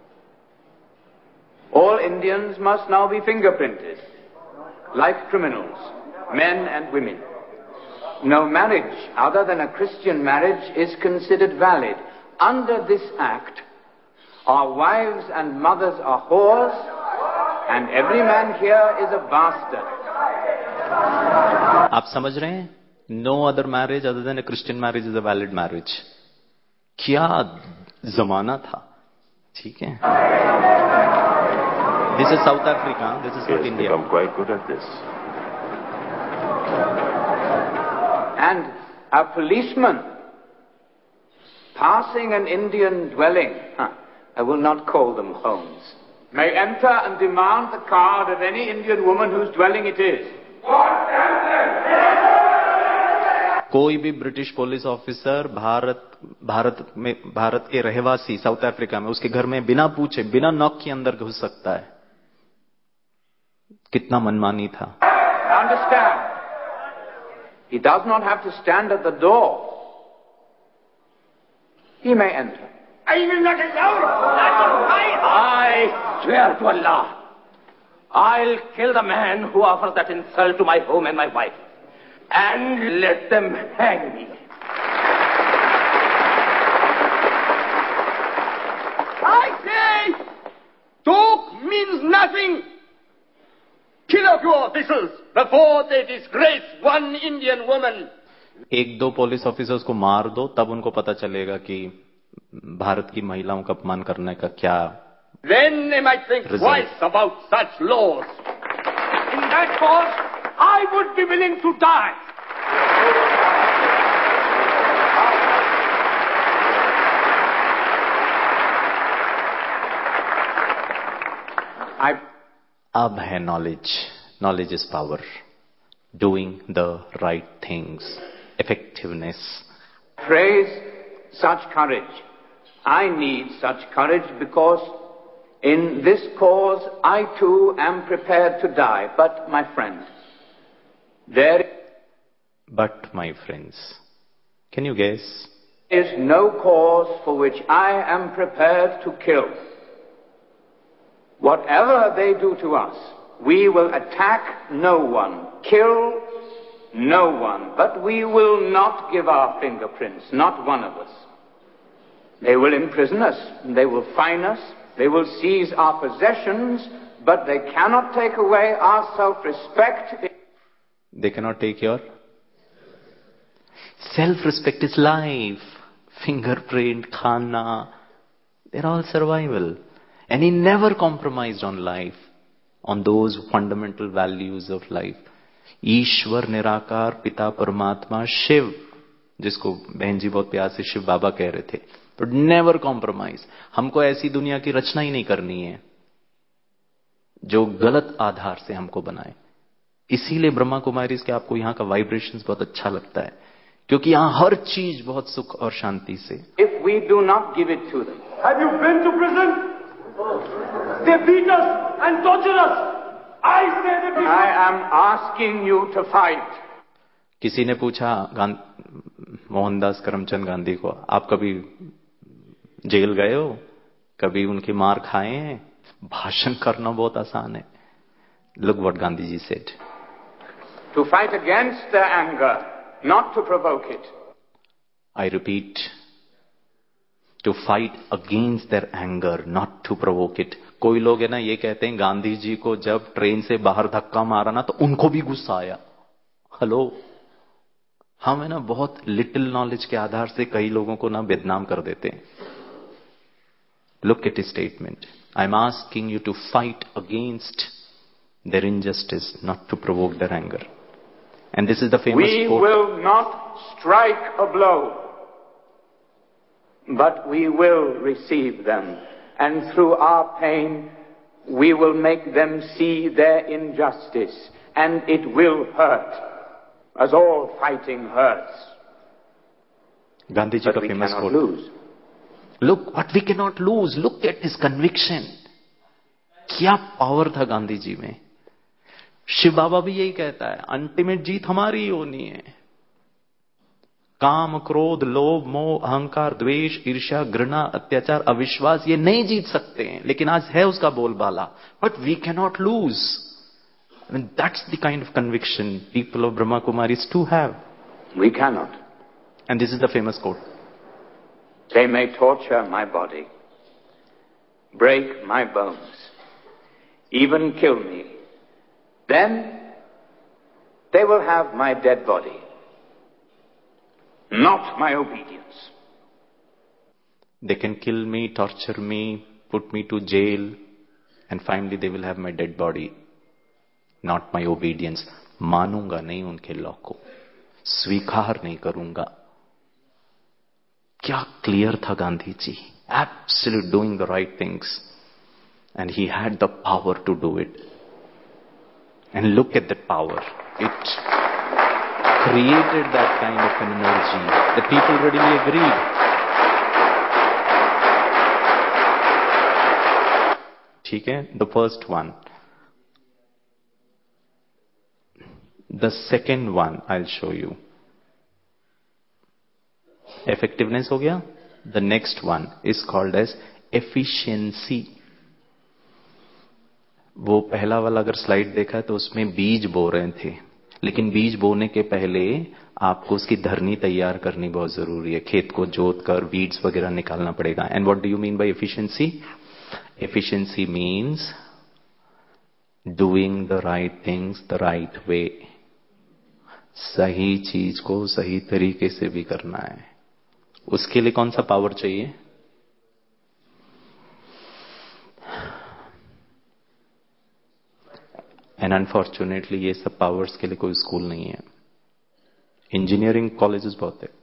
All Indians must now be fingerprinted, like criminals, men and women. No marriage other than a Christian marriage is considered valid. Under this act, our wives and mothers are whores, and every man here is a bastard. आप समझ रहे हैं? No other marriage other than a Christian marriage is a valid marriage. क्या जमाना था, ठीक है? This is South Africa, this is not India. I'm quite good at this. And a policeman passing an Indian dwelling, I will not call them homes, may enter and demand the card of any Indian woman whose dwelling it is. कोई भी British police officer Bharat के रहवासी south Africa में उसके घर में बिना पूछे, बिना नॉक के अंदर घुस सकता है। कितना मनमानी था। Understand? He does not have to stand at the door. He may enter. I will not allow. I swear to Allah, I'll kill the man who offers that insult to my home and my wife, and let them hang me. I say, talk means nothing. Kill off your officials before they disgrace one Indian woman. एक दो police officers को मार दो, तब उनको पता चलेगा कि भारत की महिलाओं का अपमान करने का क्या। Then they might think twice about such laws. In that cause, I would be willing to die. अब है knowledge. Knowledge is power. Doing the right things, effectiveness. praise such courage. I need such courage because in this cause I too am prepared to die. But my friend, But my friends, can you guess? is no cause for which I am prepared to kill. Whatever they do to us, we will attack no one, kill no one, but we will not give our fingerprints, not one of us. They will imprison us, they will fine us, they will seize our possessions, but they cannot take away our self-respect. They cannot take your self-respect is life. Fingerprint, khana, they're all survival. And he never compromised on life, on those fundamental values of life. ईश्वर निराकार पिता परमात्मा शिव, जिसको बहन जी बहुत प्यार से शिव बाबा कह रहे थे, तो नेवर कॉम्प्रोमाइज। हमको ऐसी दुनिया की रचना ही नहीं करनी है जो गलत आधार से हमको बनाए। इसीलिए ब्रह्मा कुमारीज के आपको यहां का वाइब्रेशंस बहुत अच्छा लगता है, क्योंकि यहां हर चीज बहुत सुख और शांति से। If we do not give it to them. Have you been to prison? They beat us and torture us. I say that I am asking you to fight. किसी ने पूछा मोहनदास करमचंद गांधी को, आप कभी जेल गए हो? कभी उनकी मार खाए हैं? भाषण करना बहुत आसान है. Look what Gandhiji said. To fight against their anger, not to provoke it. I repeat, to fight against their anger, not to provoke it. कोई लोग है ना ये कहते हैं गांधी जी को जब ट्रेन से बाहर धक्का मारा ना तो उनको भी गुस्सा आया. हेलो, हम है ना बहुत लिटिल नॉलेज के आधार से कई लोगों को ना बदनाम कर देते हैं. Look at his statement. I'm asking you to fight against their injustice, not to provoke their anger. And this is the famous quote. We will not strike a blow, but we will receive them. And through our pain, we will make them see their injustice. And it will hurt, as all fighting hurts. Gandhiji ka famous quote. Lose. Look what we cannot lose. Look at his conviction. क्या power था गांधी जी में. शिव बाबा भी यही कहता है, ultimate जीत हमारी ही होनी है. काम, क्रोध, लोभ, मोह, अहंकार, द्वेष, ईर्ष्या, घृणा, अत्याचार, अविश्वास ये नहीं जीत सकते हैं, लेकिन आज है उसका बोलबाला. But we can not lose. I mean, that's the kind of conviction people of Brahma Kumaris too have. We cannot. And this is the famous quote. They may torture my body, break my bones, even kill me. Then they will have my dead body, not my obedience. They can kill me, torture me, put me to jail, and finally they will have my dead body, not my obedience. मानूंगा नहीं उनके law को, स्वीकार नहीं करूंगा. क्या clear था गांधी जी. Absolute doing the right things, and he had the power to do it. And look at that power. It created that kind of an energy that people readily agreed. ठीक है? The first one. The second one I'll show you. Effectiveness हो गया. The next one is called as efficiency. वो पहला वाला अगर slide देखा तो उसमें बीज बो रहे थे, लेकिन बीज बोने के पहले आपको उसकी धरनी तैयार करनी बहुत जरूरी है. खेत को जोत कर वीड्स वगैरह निकालना पड़ेगा. And what do you mean by efficiency? Efficiency means doing the right things the right way. सही चीज को सही तरीके से भी करना है. उसके लिए कौन सा पावर चाहिए? एंड अनफॉर्चुनेटली ये सब पावर्स के लिए कोई स्कूल नहीं है. इंजीनियरिंग कॉलेजेस बहुत है.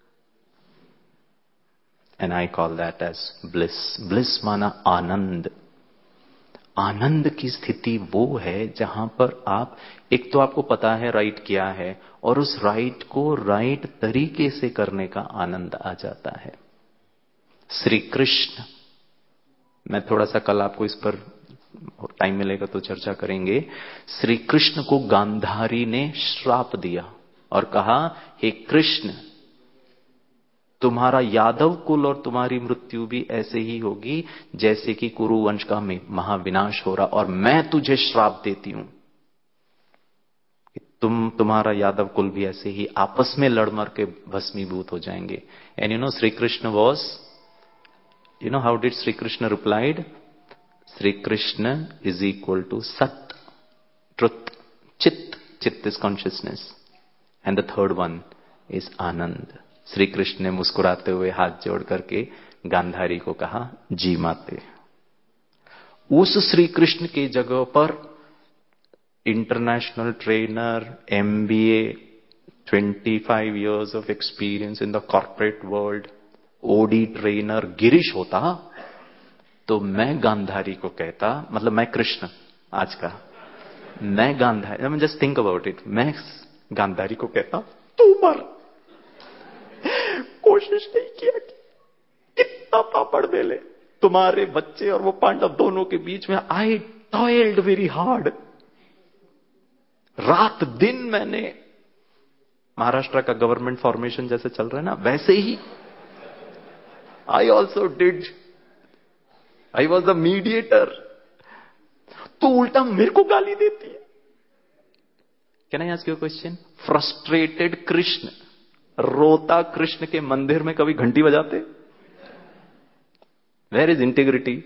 And I call that as bliss. Bliss माना आनंद. आनंद की स्थिति वो है जहां पर आप, एक तो आपको पता है राइट क्या है, और उस राइट को राइट तरीके से करने का आनंद आ जाता है. श्री कृष्ण, मैं थोड़ा सा कल आपको इस पर टाइम मिलेगा तो चर्चा करेंगे. श्री कृष्ण को गांधारी ने श्राप दिया और कहा, हे कृष्ण, तुम्हारा यादव कुल और तुम्हारी मृत्यु भी ऐसे ही होगी जैसे कि कुरु वंश का महाविनाश हो रहा, और मैं तुझे श्राप देती हूं कि तुम्हारा यादव कुल भी ऐसे ही आपस में लड़ मर के भस्मीभूत हो जाएंगे. And you know Shri Krishna was, you know how did Sri Krishna replied? Sri Krishna is equal to Sat, truth, Chit. Chit is consciousness. And the third one is Anand. Shri Krishna ने मुस्कुराते हुए हाथ जोड़ करके गांधारी को कहा, जी माते. उस श्री कृष्ण की जगह पर international trainer, MBA, 25 years of experience in the corporate world, OD trainer Girish होता तो मैं गांधारी को कहता, मतलब मैं कृष्ण आज का, मैं Gandhari, just think about it, मैं गांधारी को कहता, तू मर. कोशिश नहीं किया कि कितना पापड़ बेले, तुम्हारे बच्चे और वो पांडव दोनों के बीच में. I toiled very hard. रात दिन मैंने, महाराष्ट्र का गवर्नमेंट फॉर्मेशन जैसे चल रहा है ना, वैसे ही I also did I was the mediator. तो उल्टा मेरे को गाली देती है। Can I ask you question? Frustrated Krishna, रोता कृष्ण के मंदिर में कभी घंटी बजाते? Where is integrity?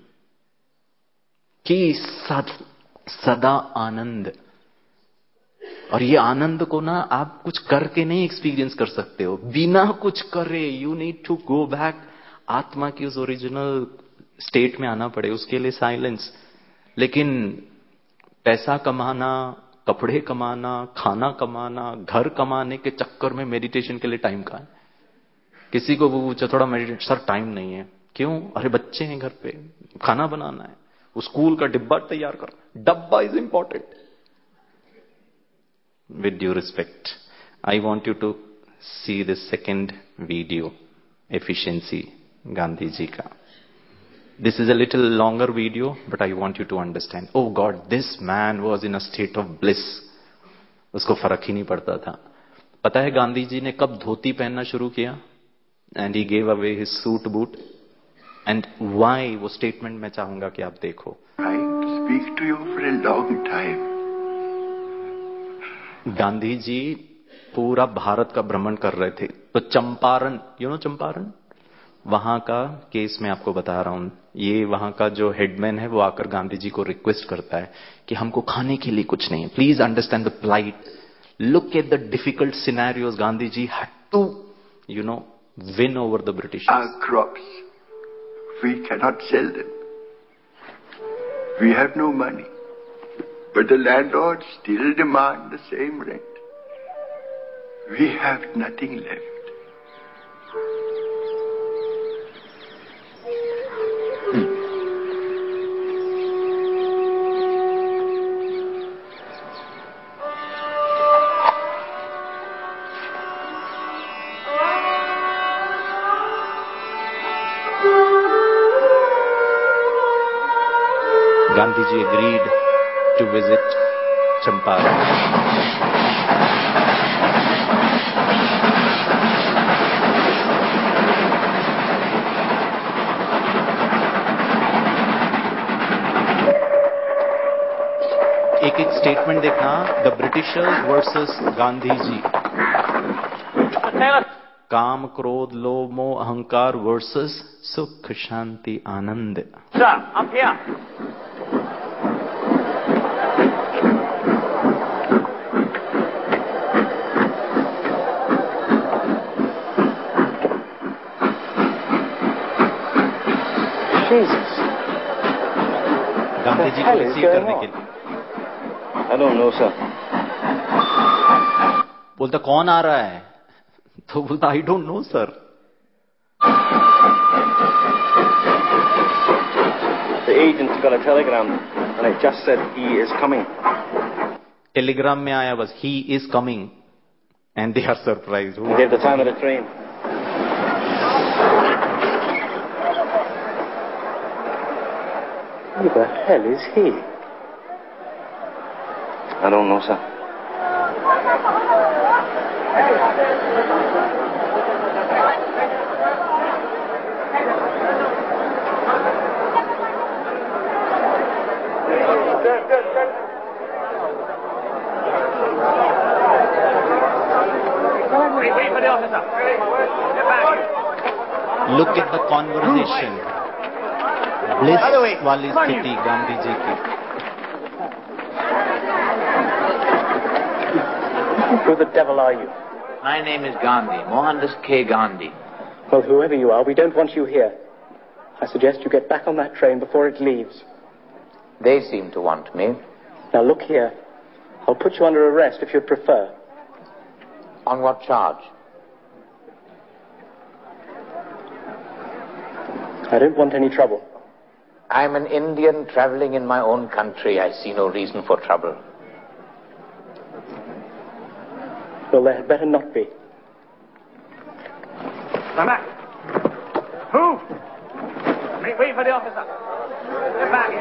कि सदा आनंद। और ये आनंद को ना आप कुछ करके नहीं एक्सपीरियंस कर सकते हो, बिना कुछ करे। You need to go back, आत्मा की उस ओरिजिनल स्टेट में आना पड़े, उसके लिए साइलेंस। लेकिन पैसा कमाना, कपड़े कमाना, खाना कमाना, घर कमाने के चक्कर में मेडिटेशन के लिए टाइम कहां है? किसी को वो पूछो थोड़ा मेडिटेशन, सर टाइम नहीं है। क्यों? अरे बच्चे हैं घर पे, खाना बनाना है, वो स्कूल का डिब्बा तैयार करना। Dabba is important. With due respect, I want you to see the second video, efficiency, Gandhi ji ka. This is a little longer video, but I want you to understand. Oh God, this man was in a state of bliss. उसको फर्क ही नहीं पड़ता था। पता है गांधी जी ने कब धोती पहनना शुरू किया? And he gave away his suit boot. And why? वो स्टेटमेंट मैं चाहूंगा कि आप देखो। I speak to you for a long time. Gandhi ji पूरा भारत का भ्रमण कर रहे थे, तो चंपारण, चंपारण, वहां का केस मैं आपको बता रहा हूं। ये वहां का जो हेडमैन है वो आकर गांधी जी को रिक्वेस्ट करता है कि हमको खाने के लिए कुछ नहीं है, please understand the plight, look at the difficult scenarios. Gandhi ji had to win over the British. Our crops, we cannot sell them. We have no money. But the landlords still demand the same rent. We have nothing left. Gandhi ji agreed to visit Champaran. एक statement देखना, the Britishers versus Gandhi ji. काम, क्रोध, लोभ, मोह, अहंकार versus सुख, शांति, आनंद। Sir, up here. Jesus. Gandhi ji को receive करने के लिए। I don't know, sir. बोलता कौन आ रहा है? तो बोलता I don't know sir. The agent got a telegram and it just said he is coming. Telegram में आया बस he is coming and they are surprised. He gave the time of the train. Who the hell is he? I don't know, sir. Wait for the officer. Get back. Look at the conversation. Bliss वाली स्थिति गांधी जी की। Who the devil are you? My name is Gandhi, Mohandas K. Gandhi. Well, whoever you are, we don't want you here. I suggest you get back on that train before it leaves. They seem to want me. Now look here. I'll put you under arrest if you'd prefer. On what charge? I don't want any trouble. I'm an Indian traveling in my own country. I see no reason for trouble. Well, there had better not be. Come back. Move. Wait for the officer. Get back.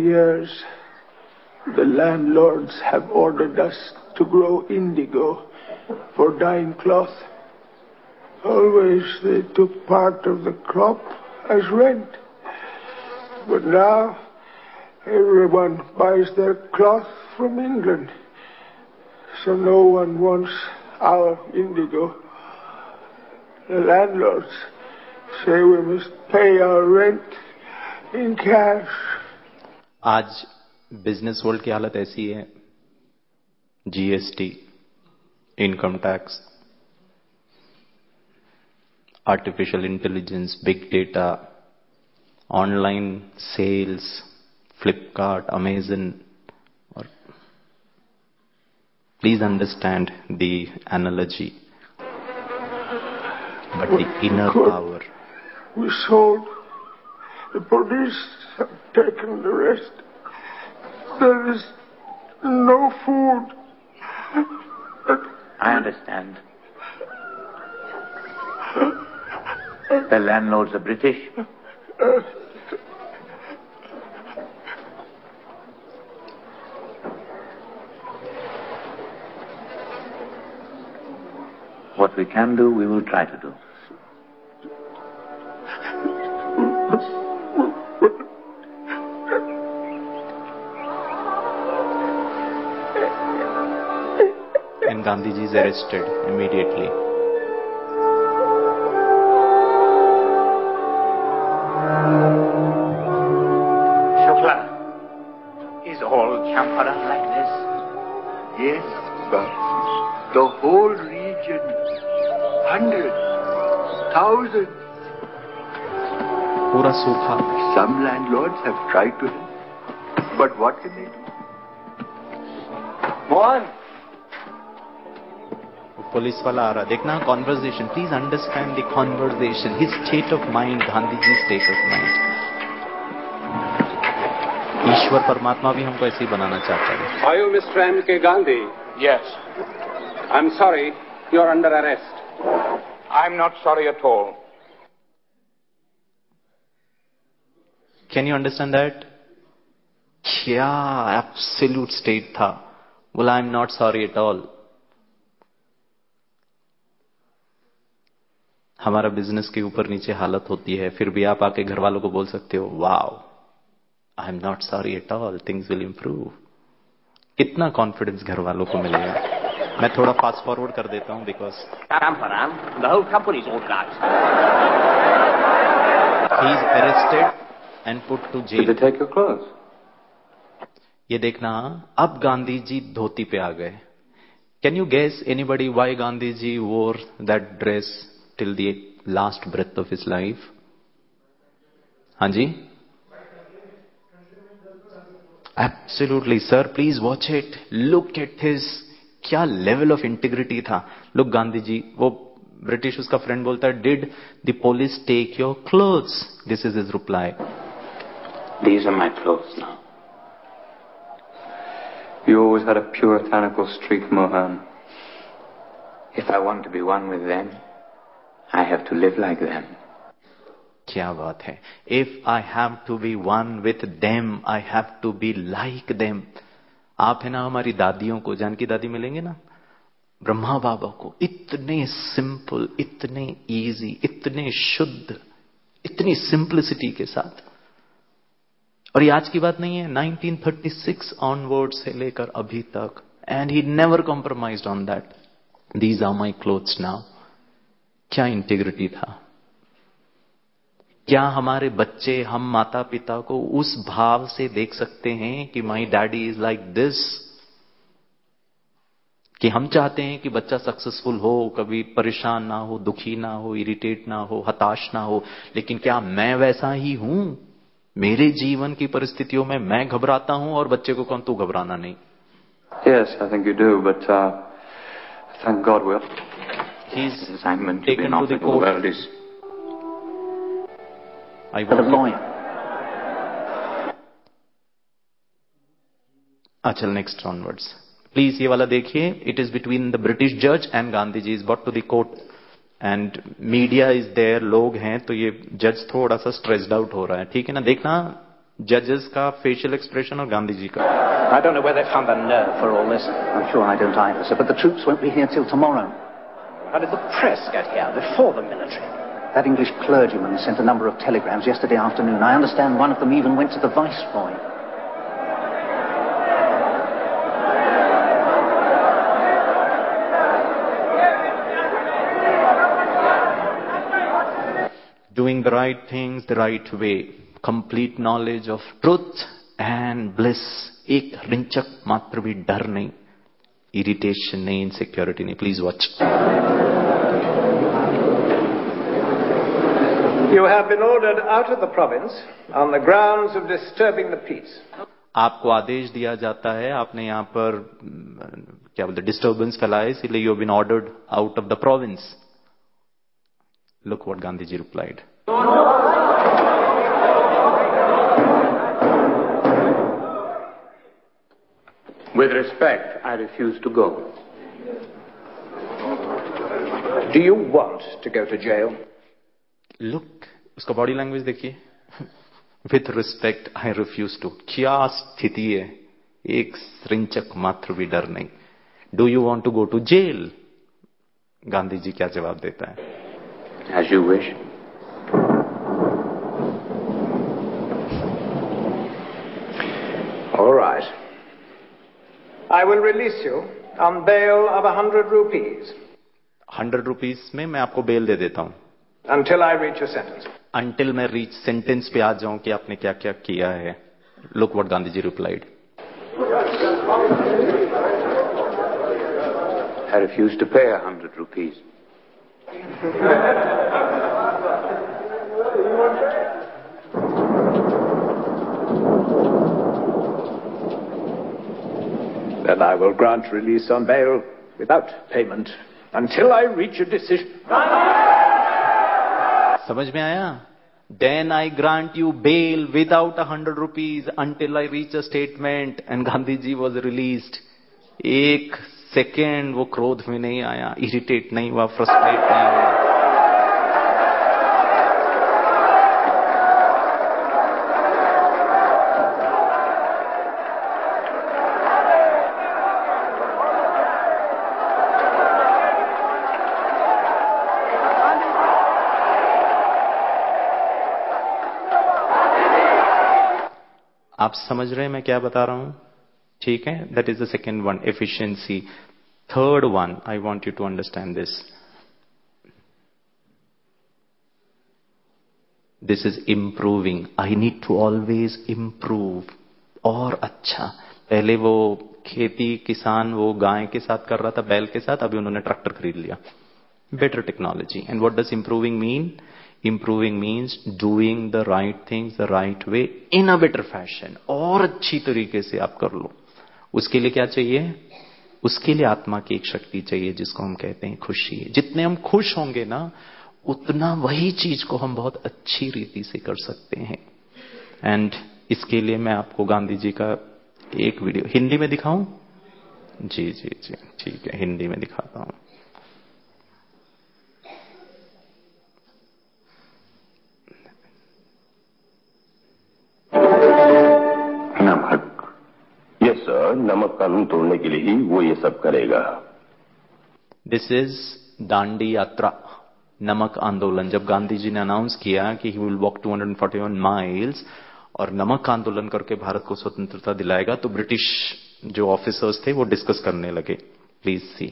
years, the landlords have ordered us to grow indigo for dyeing cloth. Always they took part of the crop as rent. But now everyone buys their cloth from England. So no one wants our indigo. The landlords say we must pay our rent in cash. आज business world की हालत ऐसी है, GST, income tax, artificial intelligence, big data, online sales, Flipkart, Amazon, और please understand the analogy, but the inner power. We sold. The police have taken the rest. There is no food. I understand. The landlords are British. What we can do, we will try to do. And Gandhiji is arrested immediately. Shukla, is all Champaran like this? Yes, but the whole region, hundreds, thousands. पूरा सूखा. Some landlords have tried to help, but what can they do? Mohan! Police वाला आ रहा, देखना conversation. Please understand the conversation, his state of mind, Gandhi ji state of mind. ईश्वर परमात्मा भी हमको ऐसे ही बनाना चाहता है. Are you Mr. M.K. Gandhi? Yes. I'm sorry, you're under arrest. I'm not sorry at all. Can you understand that? क्या absolute state था. बोला I am not sorry at all. हमारा बिजनेस के ऊपर नीचे हालत होती है, फिर भी आप आके घर वालों को बोल सकते हो, wow, I am not sorry at all, things will improve. कितना कॉन्फिडेंस घर वालों को मिलेगा. मैं थोड़ा फास्ट फॉरवर्ड कर देता हूं because The whole company's all drugs. He is arrested and put to Did they jail. take your clothes? ये देखना, अब गांधी जी धोती पे आ गए. Can you guess anybody why Gandhi ji wore that dress till the last breath of his life? हाँ जी? Absolutely, sir. Please watch it. Look at his, क्या level of integrity था. Look, Gandhi ji, वो ब्रिटिश उसका फ्रेंड बोलता है, did the police take your clothes? This is his reply. These are my clothes now. You always had a puritanical streak, Mohan. If I want to be one with them, I have to live like them. क्या बात है. If I have to be one with them, I have to be like them. आप है ना हमारी दादियों को, जानकी दादी मिलेंगे ना, ब्रह्मा बाबा को, इतने सिंपल, इतने इजी, इतने शुद्ध, इतनी सिंप्लिसिटी के साथ. और ये आज की बात नहीं है, 1936 ऑनवर्ड से लेकर अभी तक. And he never compromised on that. These are my clothes now. क्या इंटीग्रिटी था. क्या हमारे बच्चे, हम माता पिता को उस भाव से देख सकते हैं कि my daddy is like this, कि हम चाहते हैं कि बच्चा सक्सेसफुल हो, कभी परेशान ना हो, दुखी ना हो, इरिटेट ना हो, हताश ना हो. लेकिन क्या मैं वैसा ही हूं? मेरे जीवन की परिस्थितियों में मैं घबराता हूं और बच्चे को कौन, तू घबराना नहीं. Yes, I think you do, but thank God we're... He's Assignment to be taken an to officer the of the court. world is I but a want lawyer. अच्छा, नेक्स्ट ऑनवर्ड्स प्लीज. ये वाला देखिए. It is between the British जज and Gandhi ji. Is brought to the court and media is there. लोग हैं तो ये जज थोड़ा सा स्ट्रेस्ड आउट हो रहा है. ठीक है ना. देखना जजेस का फेशियल एक्सप्रेशन और गांधी जी का. I don't know where they found the nerve for all this. I'm sure I don't either, sir, but the troops won't be here till tomorrow. How did the press get here before the military? That English clergyman sent a number of telegrams yesterday afternoon. I understand one of them even went to the Viceroy. Doing the right things the right way. Complete knowledge of truth and bliss. एक रिंचक मात्र भी डर नहीं, irritation नहीं, insecurity नहीं. Please watch. You have been ordered out of the province on the grounds of disturbing the peace. आपको आदेश दिया जाता है, आपने यहाँ पर क्या बोलते डिस्टर्बेंस फैलाए, इसलिए you have been ordered out of the province. Look what Gandhiji replied. With respect, I refuse to go. Do you want to go to jail? Look, उसका बॉडी लैंग्वेज देखिए. With respect, I refuse to. क्या स्थिति है, एक रिंचक मात्र भी डर नहीं. Do you want to go to jail? Gandhi ji क्या जवाब देता है? As you wish. All right. I will release you on bail of 100 rupees. 100 rupees में मैं आपको बेल दे देता हूं. Until I reach a sentence. Until मैं रीच सेंटेंस पे आ जाऊं कि आपने क्या क्या किया है. Look what Gandhiji replied. I refuse to pay 100 rupees. Then I will grant release on bail without payment until I reach a decision. समझ में आया? Then I grant you bail without 100 rupees until I reach a statement. And Gandhiji was released. एक second वो क्रोध में नहीं आया, irritate नहीं हुआ, फ्रस्ट्रेट नहीं हुआ. आप समझ रहे हैं मैं क्या बता रहा हूं? ठीक है, that is the second one, efficiency. Third one, I want you to understand this. This is improving. I need to always improve. और अच्छा, पहले वो खेती किसान वो गाय के साथ कर रहा था, बैल के साथ, अभी उन्होंने ट्रैक्टर खरीद लिया. Better technology. And what does improving mean? Improving means doing the right things the right way in a better fashion. और अच्छी तरीके से आप कर लो. उसके लिए क्या चाहिए? उसके लिए आत्मा की एक शक्ति चाहिए जिसको हम कहते हैं खुशी. जितने हम खुश होंगे ना, उतना वही चीज को हम बहुत अच्छी रीति से कर सकते हैं. एंड इसके लिए मैं आपको गांधी जी का एक वीडियो हिंदी में दिखाऊं? जी जी जी ठीक है, हिंदी में दिखाता हूं. यस सर, नमक कानून तोड़ने के लिए ही वो ये सब करेगा. दिस इज दांडी यात्रा, नमक आंदोलन. जब गांधी जी ने अनाउंस किया कि ही विल वॉक 241 माइल्स और नमक आंदोलन करके भारत को स्वतंत्रता दिलाएगा, तो ब्रिटिश जो ऑफिसर्स थे वो डिस्कस करने लगे. Please see.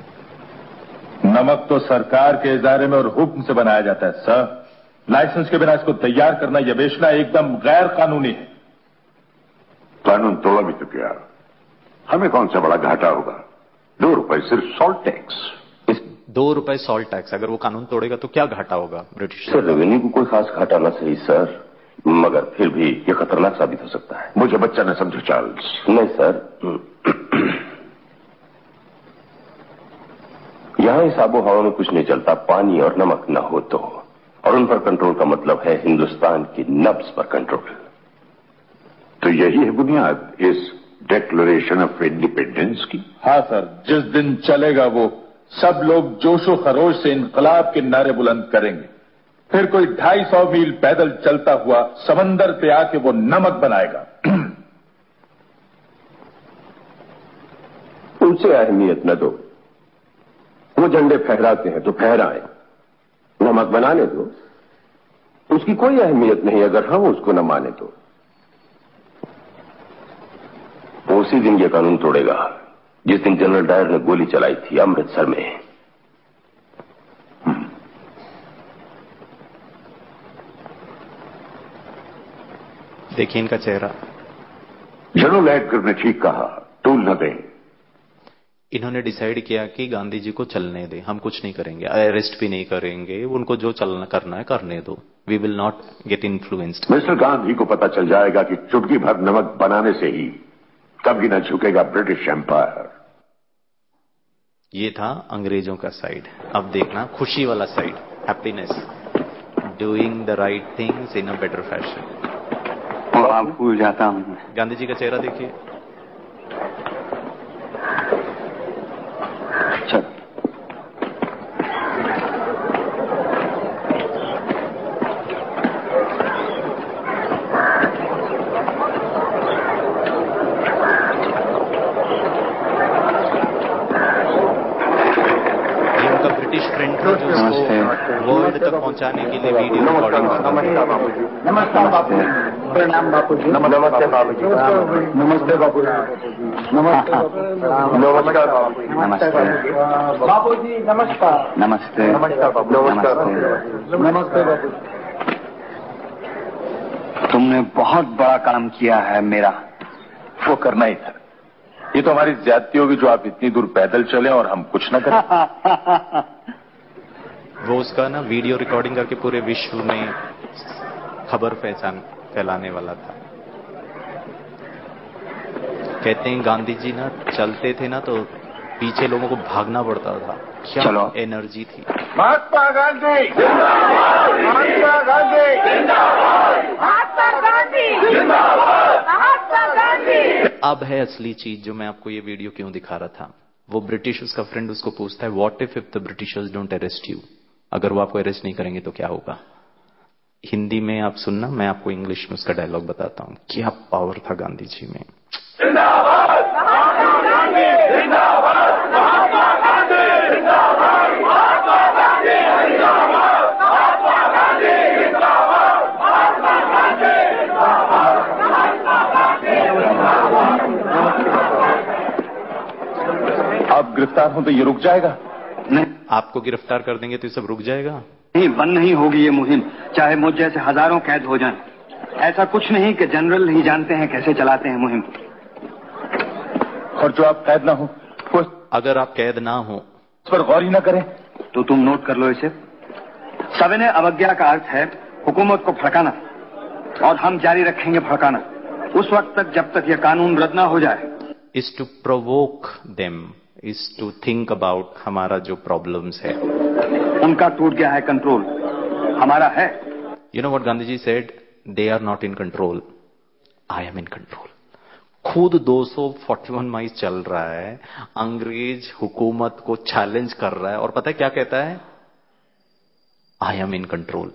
नमक तो सरकार के इजारे में और हुक्म से बनाया जाता है सर. लाइसेंस के बिना इसको तैयार करना या बेचना एकदम गैर कानूनी है. कानून तोड़ा भी तो क्या, हमें कौन सा बड़ा घाटा होगा? 2 रुपए सिर्फ सॉल्ट टैक्स. 2 रुपए सॉल्ट टैक्स. अगर वो कानून तोड़ेगा तो क्या घाटा होगा ब्रिटिश? सर रेवेन्यू को कोई खास घाटा ना सही सर, मगर फिर भी ये खतरनाक साबित हो सकता है. मुझे बच्चा न समझो चार्ल्स. नहीं सर, यहां इस आबो हवा में कुछ नहीं चलता पानी और नमक न हो तो. और उन पर कंट्रोल का मतलब है हिंदुस्तान की नब्ज पर कंट्रोल. तो यही है बुनियाद इस डिक्लेरेशन ऑफ इंडिपेंडेंस की. हाँ सर, जिस दिन चलेगा वो सब लोग जोशो खरोश से इनकलाब के नारे बुलंद करेंगे. फिर कोई 250 मील पैदल चलता हुआ समंदर पे आके वो नमक बनाएगा। उनसे अहमियत न दो, वो झंडे फहराते हैं तो फहराएं, नमक बनाने दो, उसकी कोई अहमियत नहीं अगर हम उसको न माने तो। उसी दिन ये कानून तोड़ेगा जिस दिन जनरल डायर ने गोली चलाई थी अमृतसर में। देखिए इनका चेहरा। जनरल एडगर ने ठीक कहा, टूल न दें। इन्होंने डिसाइड किया कि गांधी जी को चलने दें, हम कुछ नहीं करेंगे, अरेस्ट भी नहीं करेंगे, उनको जो चलना करना है करने दो, we will not get influenced. Mister Gandhi को पता चल जाएगा कि चुटकी भर नमक बनाने से ही कभी न झुकेगा ब्रिटिश एम्पायर। ये था अंग्रेजों का साइड। अब देखना खुशी वाला side, happiness, doing the right things in a better fashion. भूल जाता हूं। गांधी जी का चेहरा देखिए। अच्छा, ये उनका ब्रिटिश फ्रेंड था जो उसको वर्ल्ड तक पहुंचाने के लिए वीडियो रिकॉर्डिंग कर रहा था। नमस्कार बापू जी। प्रणाम बापू जी। नमस्ते बाबू जी। नमस्ते बापू जी। नमस्कार बाबू जी। नमस्ते बापू जी नमस्कार। नमस्ते नमस्कार बाबू। नमस्ते बापू। तुमने बहुत बड़ा काम किया है मेरा। वो करना ही था। ये तो हमारी ज्यादती होगी जो आप इतनी दूर पैदल चले और हम कुछ न करें। वो उसका ना वीडियो रिकॉर्डिंग करके पूरे विश्व में खबर फैलाने वाला था। कहते हैं गांधी जी ना चलते थे ना तो पीछे लोगों को भागना पड़ता था। क्या चलो। एनर्जी थी। महात्मा गांधी जिंदाबाद। महात्मा गांधी जिंदाबाद। महात्मा गांधी जिंदाबाद। महात्मा गांधी। अब है असली चीज जो मैं आपको ये वीडियो क्यों दिखा रहा था। वो ब्रिटिश उसका फ्रेंड उसको पूछता है, what if the Britishers don't arrest you, अगर वो आपको अरेस्ट नहीं करेंगे तो क्या होगा। हिंदी में आप सुनना, मैं आपको इंग्लिश में उसका डायलॉग बताता हूं। क्या पावर था गांधी जी में। जिंदाबाद महात्मा गांधी जिंदाबाद। महात्मा गांधी जिंदाबाद। महात्मा गांधी जिंदाबाद। महात्मा गांधी जिंदाबाद। महात्मा गांधी जिंदाबाद। महात्मा गांधी जिंदाबाद। आप गिरफ्तार हो तो ये रुक जाएगा? नहीं, आपको गिरफ्तार कर देंगे तो ये सब रुक जाएगा। नहीं, बंद नहीं होगी ये मुहिम, चाहे मुझ जैसे हजारों कैद हो जाएं। ऐसा कुछ नहीं कि जनरल नहीं जानते हैं कैसे चलाते हैं मुहिम। और जो आप कैद ना हो वो अगर आप कैद ना हो इस पर गौर ही ना करें तो तुम नोट कर लो इसे। सविनय अवज्ञा का अर्थ है हुकूमत को भड़काना, और हम जारी रखेंगे भड़काना उस वक्त तक जब तक यह कानून रद्द ना हो जाए। Is to provoke them, is to think about हमारा जो प्रॉब्लम्स है। उनका टूट गया है कंट्रोल, हमारा है। You know what Gandhi ji said, they are not in control, I am in control. खुद 241 माइल चल रहा है, अंग्रेज हुकूमत को चैलेंज कर रहा है, और पता है क्या कहता है, I am in control.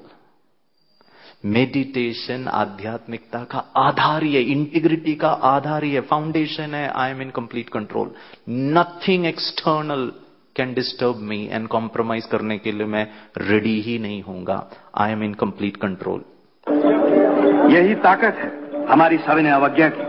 Meditation आध्यात्मिकता का आधार ही है, इंटीग्रिटी का आधार ही है, फाउंडेशन है। I am in complete control, nothing external can disturb me, and compromise करने के लिए मैं रेडी ही नहीं होऊंगा। I am in complete control. यही ताकत है हमारी सविनय अवज्ञा की।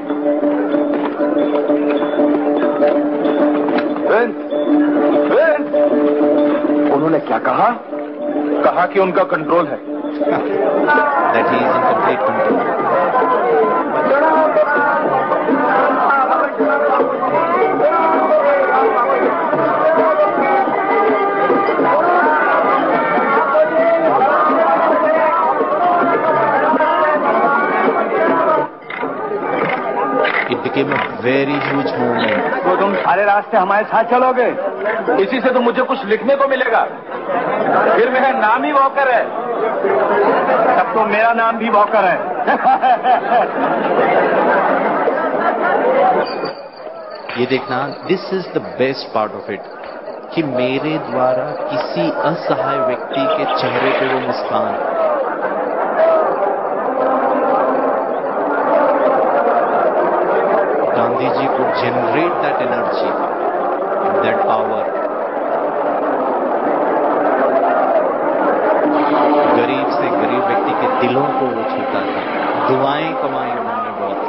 उन्होंने क्या कहा? कहा कि उनका कंट्रोल है। That he is in complete control. It became a very huge movement. तो तुम सारे रास्ते हमारे साथ चलोगे? इसी से तो मुझे कुछ लिखने को मिलेगा, फिर मेरा नाम ही वॉकर है। तब तो मेरा नाम भी वॉकर है। ये देखना, this is the best part of it. कि मेरे द्वारा किसी असहाय व्यक्ति के चेहरे पे वो मुस्कान। गांधी जी को generate that energy, that power. गरीब से गरीब व्यक्ति के दिलों को वो छूता था। दुआएं कमाई उन्होंने बहुत।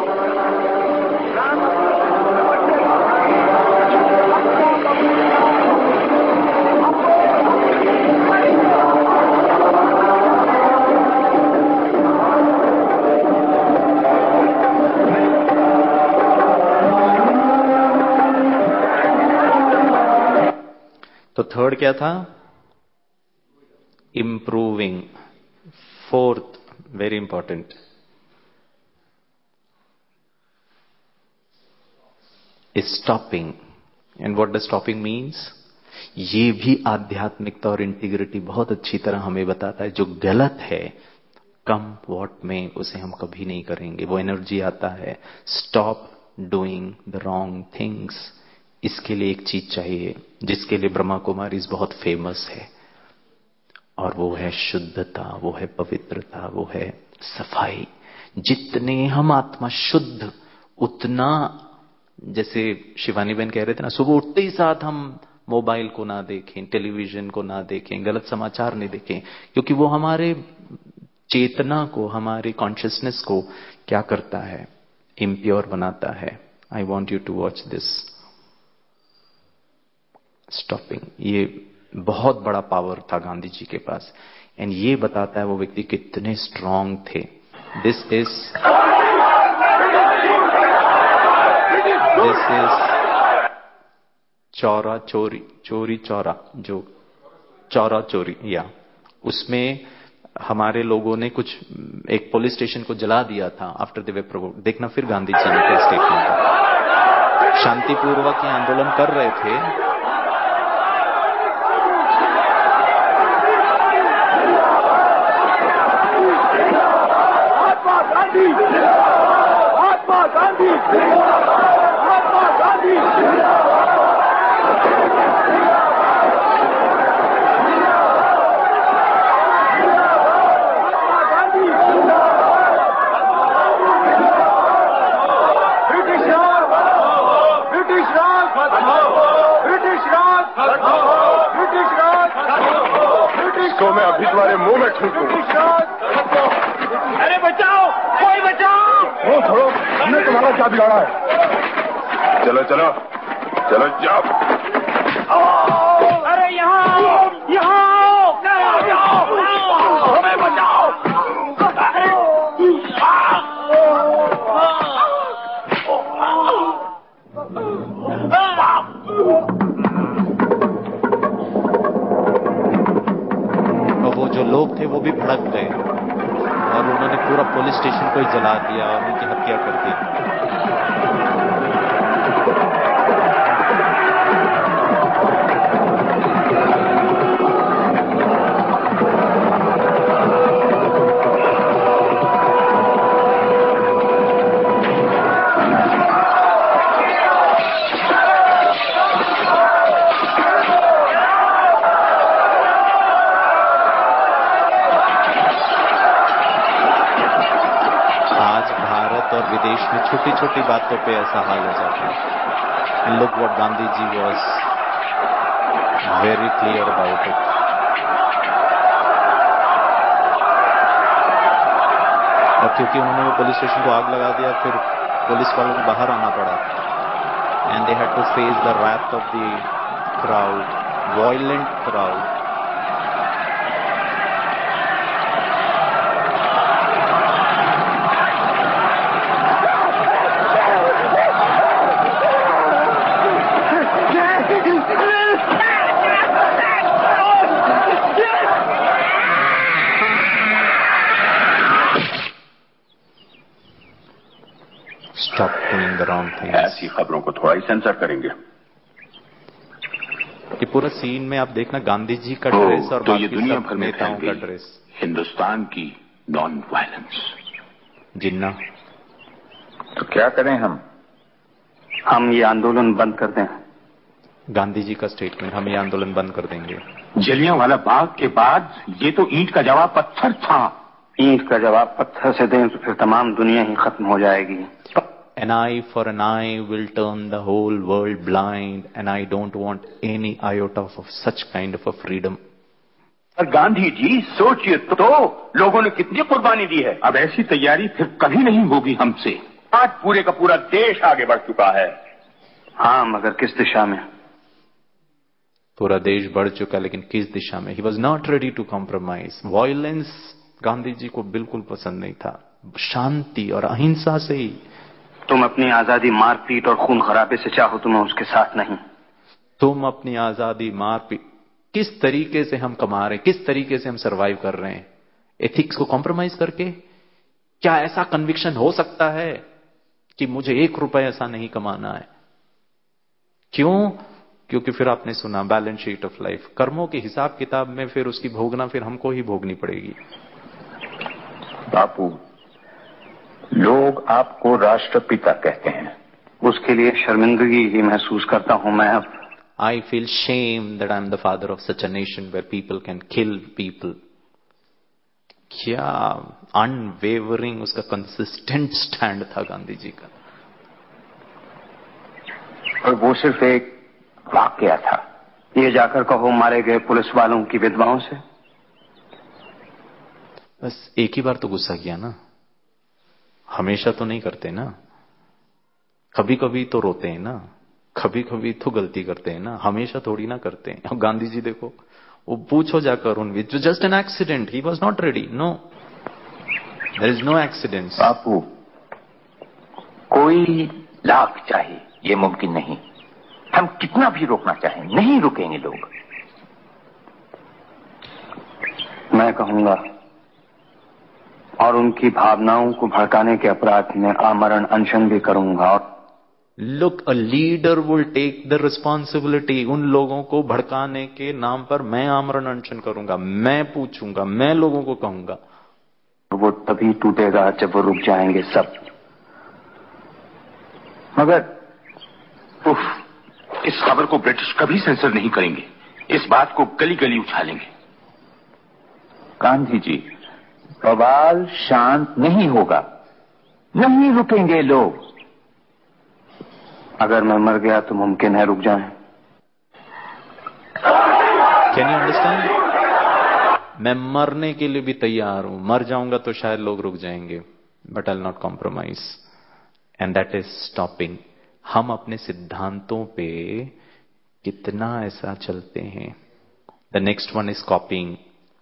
तो थर्ड क्या था? Improving. Fourth, very important, stopping. And what does stopping means? ये भी आध्यात्मिकता और इंटीग्रिटी बहुत अच्छी तरह हमें बताता है। जो गलत है, कम वॉट में, उसे हम कभी नहीं करेंगे। वो एनर्जी आता है, stop doing the wrong things. इसके लिए एक चीज चाहिए जिसके लिए ब्रह्मा कुमारीज बहुत फेमस है, और वो है शुद्धता, वो है पवित्रता, वो है सफाई। जितने हम आत्मा शुद्ध, उतना, जैसे शिवानी बहन कह रहे थे ना, सुबह उठते ही साथ हम मोबाइल को ना देखें, टेलीविजन को ना देखें, गलत समाचार नहीं देखें, क्योंकि वो हमारे चेतना को, हमारे कॉन्शियसनेस को क्या करता है? इम्प्योर बनाता है। I want you to watch this stopping. ये बहुत बड़ा पावर था गांधी जी के पास, एंड ये बताता है वो व्यक्ति कितने स्ट्रांग थे। दिस इज चौरा चोरी, चोरी चौरा, जो चौरा चोरी, या उसमें हमारे लोगों ने कुछ, एक पुलिस स्टेशन को जला दिया था आफ्टर द वे प्रोवोक्ड। देखना फिर गांधी जी ने क्या स्टेटमेंट था। शांतिपूर्वक ये आंदोलन कर रहे थे, Mahatma Gandhi, Mahatma Gandhi, British Raj, British Raj, British Raj, British Raj, British तो मैं अभी तुम्हारे मुंह में ठूंकूं। ब्रिटिश राज। अरे बचाओ, कोई बचाओ! वो छोड़ो, हमने तुम्हारा क्या बिगाड़ा है? चलो चलो चलो जाओ। अरे यहाँ यहाँ हमें बचाओ! और वो जो लोग थे वो भी भड़क गए और उन्होंने पूरा पुलिस स्टेशन को ही जला दिया और उनकी हत्या कर दी। और विदेश में छोटी छोटी बातों पे ऐसा हाल हो जाता है। And look what Gandhi ji was very clear about it. और क्योंकि उन्होंने वो पुलिस स्टेशन को आग लगा दिया, फिर पुलिस वालों को बाहर आना पड़ा and they had to face the wrath of the crowd, violent crowd. Stop doing the wrong things. ऐसी खबरों को थोड़ा ही सेंसर करेंगे। कि पूरा सीन में आप देखना गांधी जी का ड्रेस और तो ये बाकी दुनिया सब भर में नेताओं फैल का गई ड्रेस। हिंदुस्तान की नॉन वायलेंस। जिन्ना, तो क्या करें हम ये आंदोलन बंद कर दें। गांधी जी का स्टेटमेंट, हम ये आंदोलन बंद कर देंगे। जलियांवाला बाग के बाद ये तो ईंट का जवाब पत्थर था। ईंट का जवाब पत्थर से दें तो फिर तमाम दुनिया ही खत्म हो जाएगी। An eye for an eye will turn the whole world blind, and I don't want any iota of such kind of a freedom. और गांधी जी सोचिए तो लोगों ने कितनी कुर्बानी दी है। अब ऐसी तैयारी फिर कभी नहीं होगी हमसे। आज पूरे का पूरा देश आगे बढ़ चुका है। हाँ, मगर किस दिशा में? पूरा देश बढ़ चुका, लेकिन किस दिशा में? He was not ready to compromise. Violence Gandhi ji को बिल्कुल पसंद नहीं था। शांति और अहिंसा से ही। तुम अपनी आजादी मारपीट और खून खराबे से चाहो तो मैं उसके साथ नहीं। तुम अपनी आजादी मारपीट, किस तरीके से हम कमा रहे हैं, किस तरीके से हम सरवाइव कर रहे हैं, एथिक्स को कॉम्प्रोमाइज करके? क्या ऐसा कन्विक्शन हो सकता है कि मुझे 1 रुपए ऐसा नहीं कमाना है? क्यों? क्योंकि फिर आपने सुना बैलेंस शीट ऑफ लाइफ, कर्मों के हिसाब किताब में फिर उसकी भोगना फिर हमको ही भोगनी पड़ेगी। बापू, लोग आपको राष्ट्रपिता कहते हैं, उसके लिए शर्मिंदगी ही महसूस करता हूं मैं अब। I feel shame that I'm the father of such a nation where people can kill people. क्या अनवेवरिंग उसका कंसिस्टेंट स्टैंड था गांधी जी का। और वो सिर्फ एक वाकया था। ये जाकर कहो मारे गए पुलिस वालों की विधवाओं से। बस एक ही बार तो गुस्सा किया ना, हमेशा तो नहीं करते ना। कभी कभी तो रोते हैं ना, कभी कभी तो गलती करते हैं ना, हमेशा थोड़ी ना करते हैं। अब गांधी जी देखो, वो पूछो जाकर उनसे, जो just an accident, he was not ready. No, there is no accident. Bapu, कोई लाख चाहे ये मुमकिन नहीं। हम कितना भी रोकना चाहें नहीं रुकेंगे लोग। मैं कहूंगा और उनकी भावनाओं को भड़काने के अपराध में आमरण अनशन भी करूंगा। Look, a leader will take the responsibility. उन लोगों को भड़काने के नाम पर मैं आमरण अनशन करूंगा, मैं पूछूंगा, मैं लोगों को कहूंगा। वो तभी टूटेगा जब वो रुक जाएंगे सब। मगर इस खबर को ब्रिटिश कभी सेंसर नहीं करेंगे, इस बात को गली गली उछालेंगे। गांधी जी, बवाल शांत नहीं होगा, नहीं रुकेंगे लोग। अगर मैं मर गया तो मुमकिन है रुक जाएं। Can you understand? मैं मरने के लिए भी तैयार हूं, मर जाऊंगा तो शायद लोग रुक जाएंगे, but I will not compromise, and that is stopping. हम अपने सिद्धांतों पे कितना ऐसा चलते हैं। The next one is coping.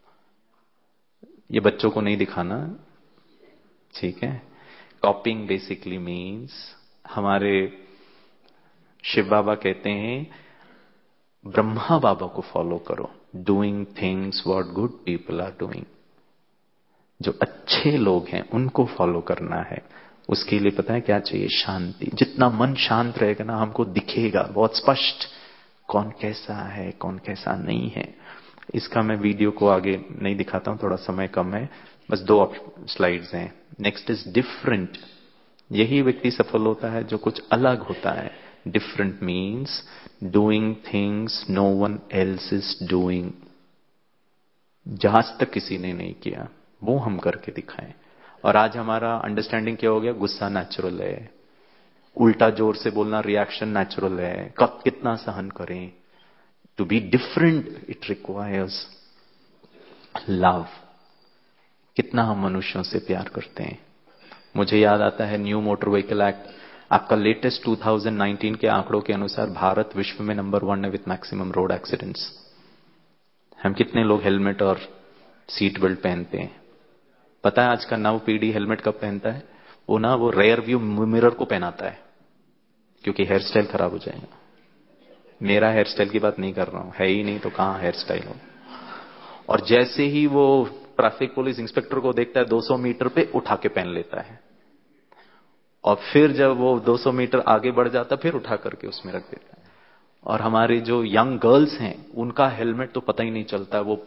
ये बच्चों को नहीं दिखाना, ठीक है? कॉपिंग बेसिकली मीन्स, हमारे शिव बाबा कहते हैं ब्रह्मा बाबा को फॉलो करो, doing things what good people are doing. जो अच्छे लोग हैं उनको फॉलो करना है। उसके लिए पता है क्या चाहिए? शांति। जितना मन शांत रहेगा ना, हमको दिखेगा बहुत स्पष्ट कौन कैसा है, कौन कैसा नहीं है। इसका मैं वीडियो को आगे नहीं दिखाता हूं, थोड़ा समय कम है, बस 2 स्लाइड्स हैं। Next is different. यही व्यक्ति सफल होता है जो कुछ अलग होता है। Different means doing things no one else is doing. जहाज तक किसी ने नहीं किया वो हम करके दिखाएं। और आज हमारा अंडरस्टैंडिंग क्या हो गया? गुस्सा नेचुरल है, उल्टा जोर से बोलना रिएक्शन नेचुरल है, कब कितना सहन करें। To be different it requires love. कितना हम मनुष्यों से प्यार करते हैं। मुझे याद आता है न्यू मोटर व्हीकल एक्ट, आपका लेटेस्ट 2019 के आंकड़ों के अनुसार भारत विश्व में नंबर 1 है विथ मैक्सिमम रोड एक्सीडेंट्स। हम कितने लोग हेलमेट और सीट बेल्ट पहनते हैं? पता है आज का नव पीढ़ी हेलमेट कब पहनता है? वो रेयर व्यू मिरर को पहनाता है, क्योंकि हेयर स्टाइल खराब हो जाएगा। मेरा हेयर स्टाइल की बात नहीं कर रहा हूं, है ही नहीं तो कहां हेयर स्टाइल हो। और जैसे ही वो ट्रैफिक पुलिस इंस्पेक्टर को देखता है 200 मीटर पे उठा के पहन लेता है, और फिर जब वो 200 मीटर आगे बढ़ जाता फिर उठा करके उसमें रख देता है। और हमारी जो यंग गर्ल्स हैं उनका हेलमेट तो पता ही नहीं चलता, वो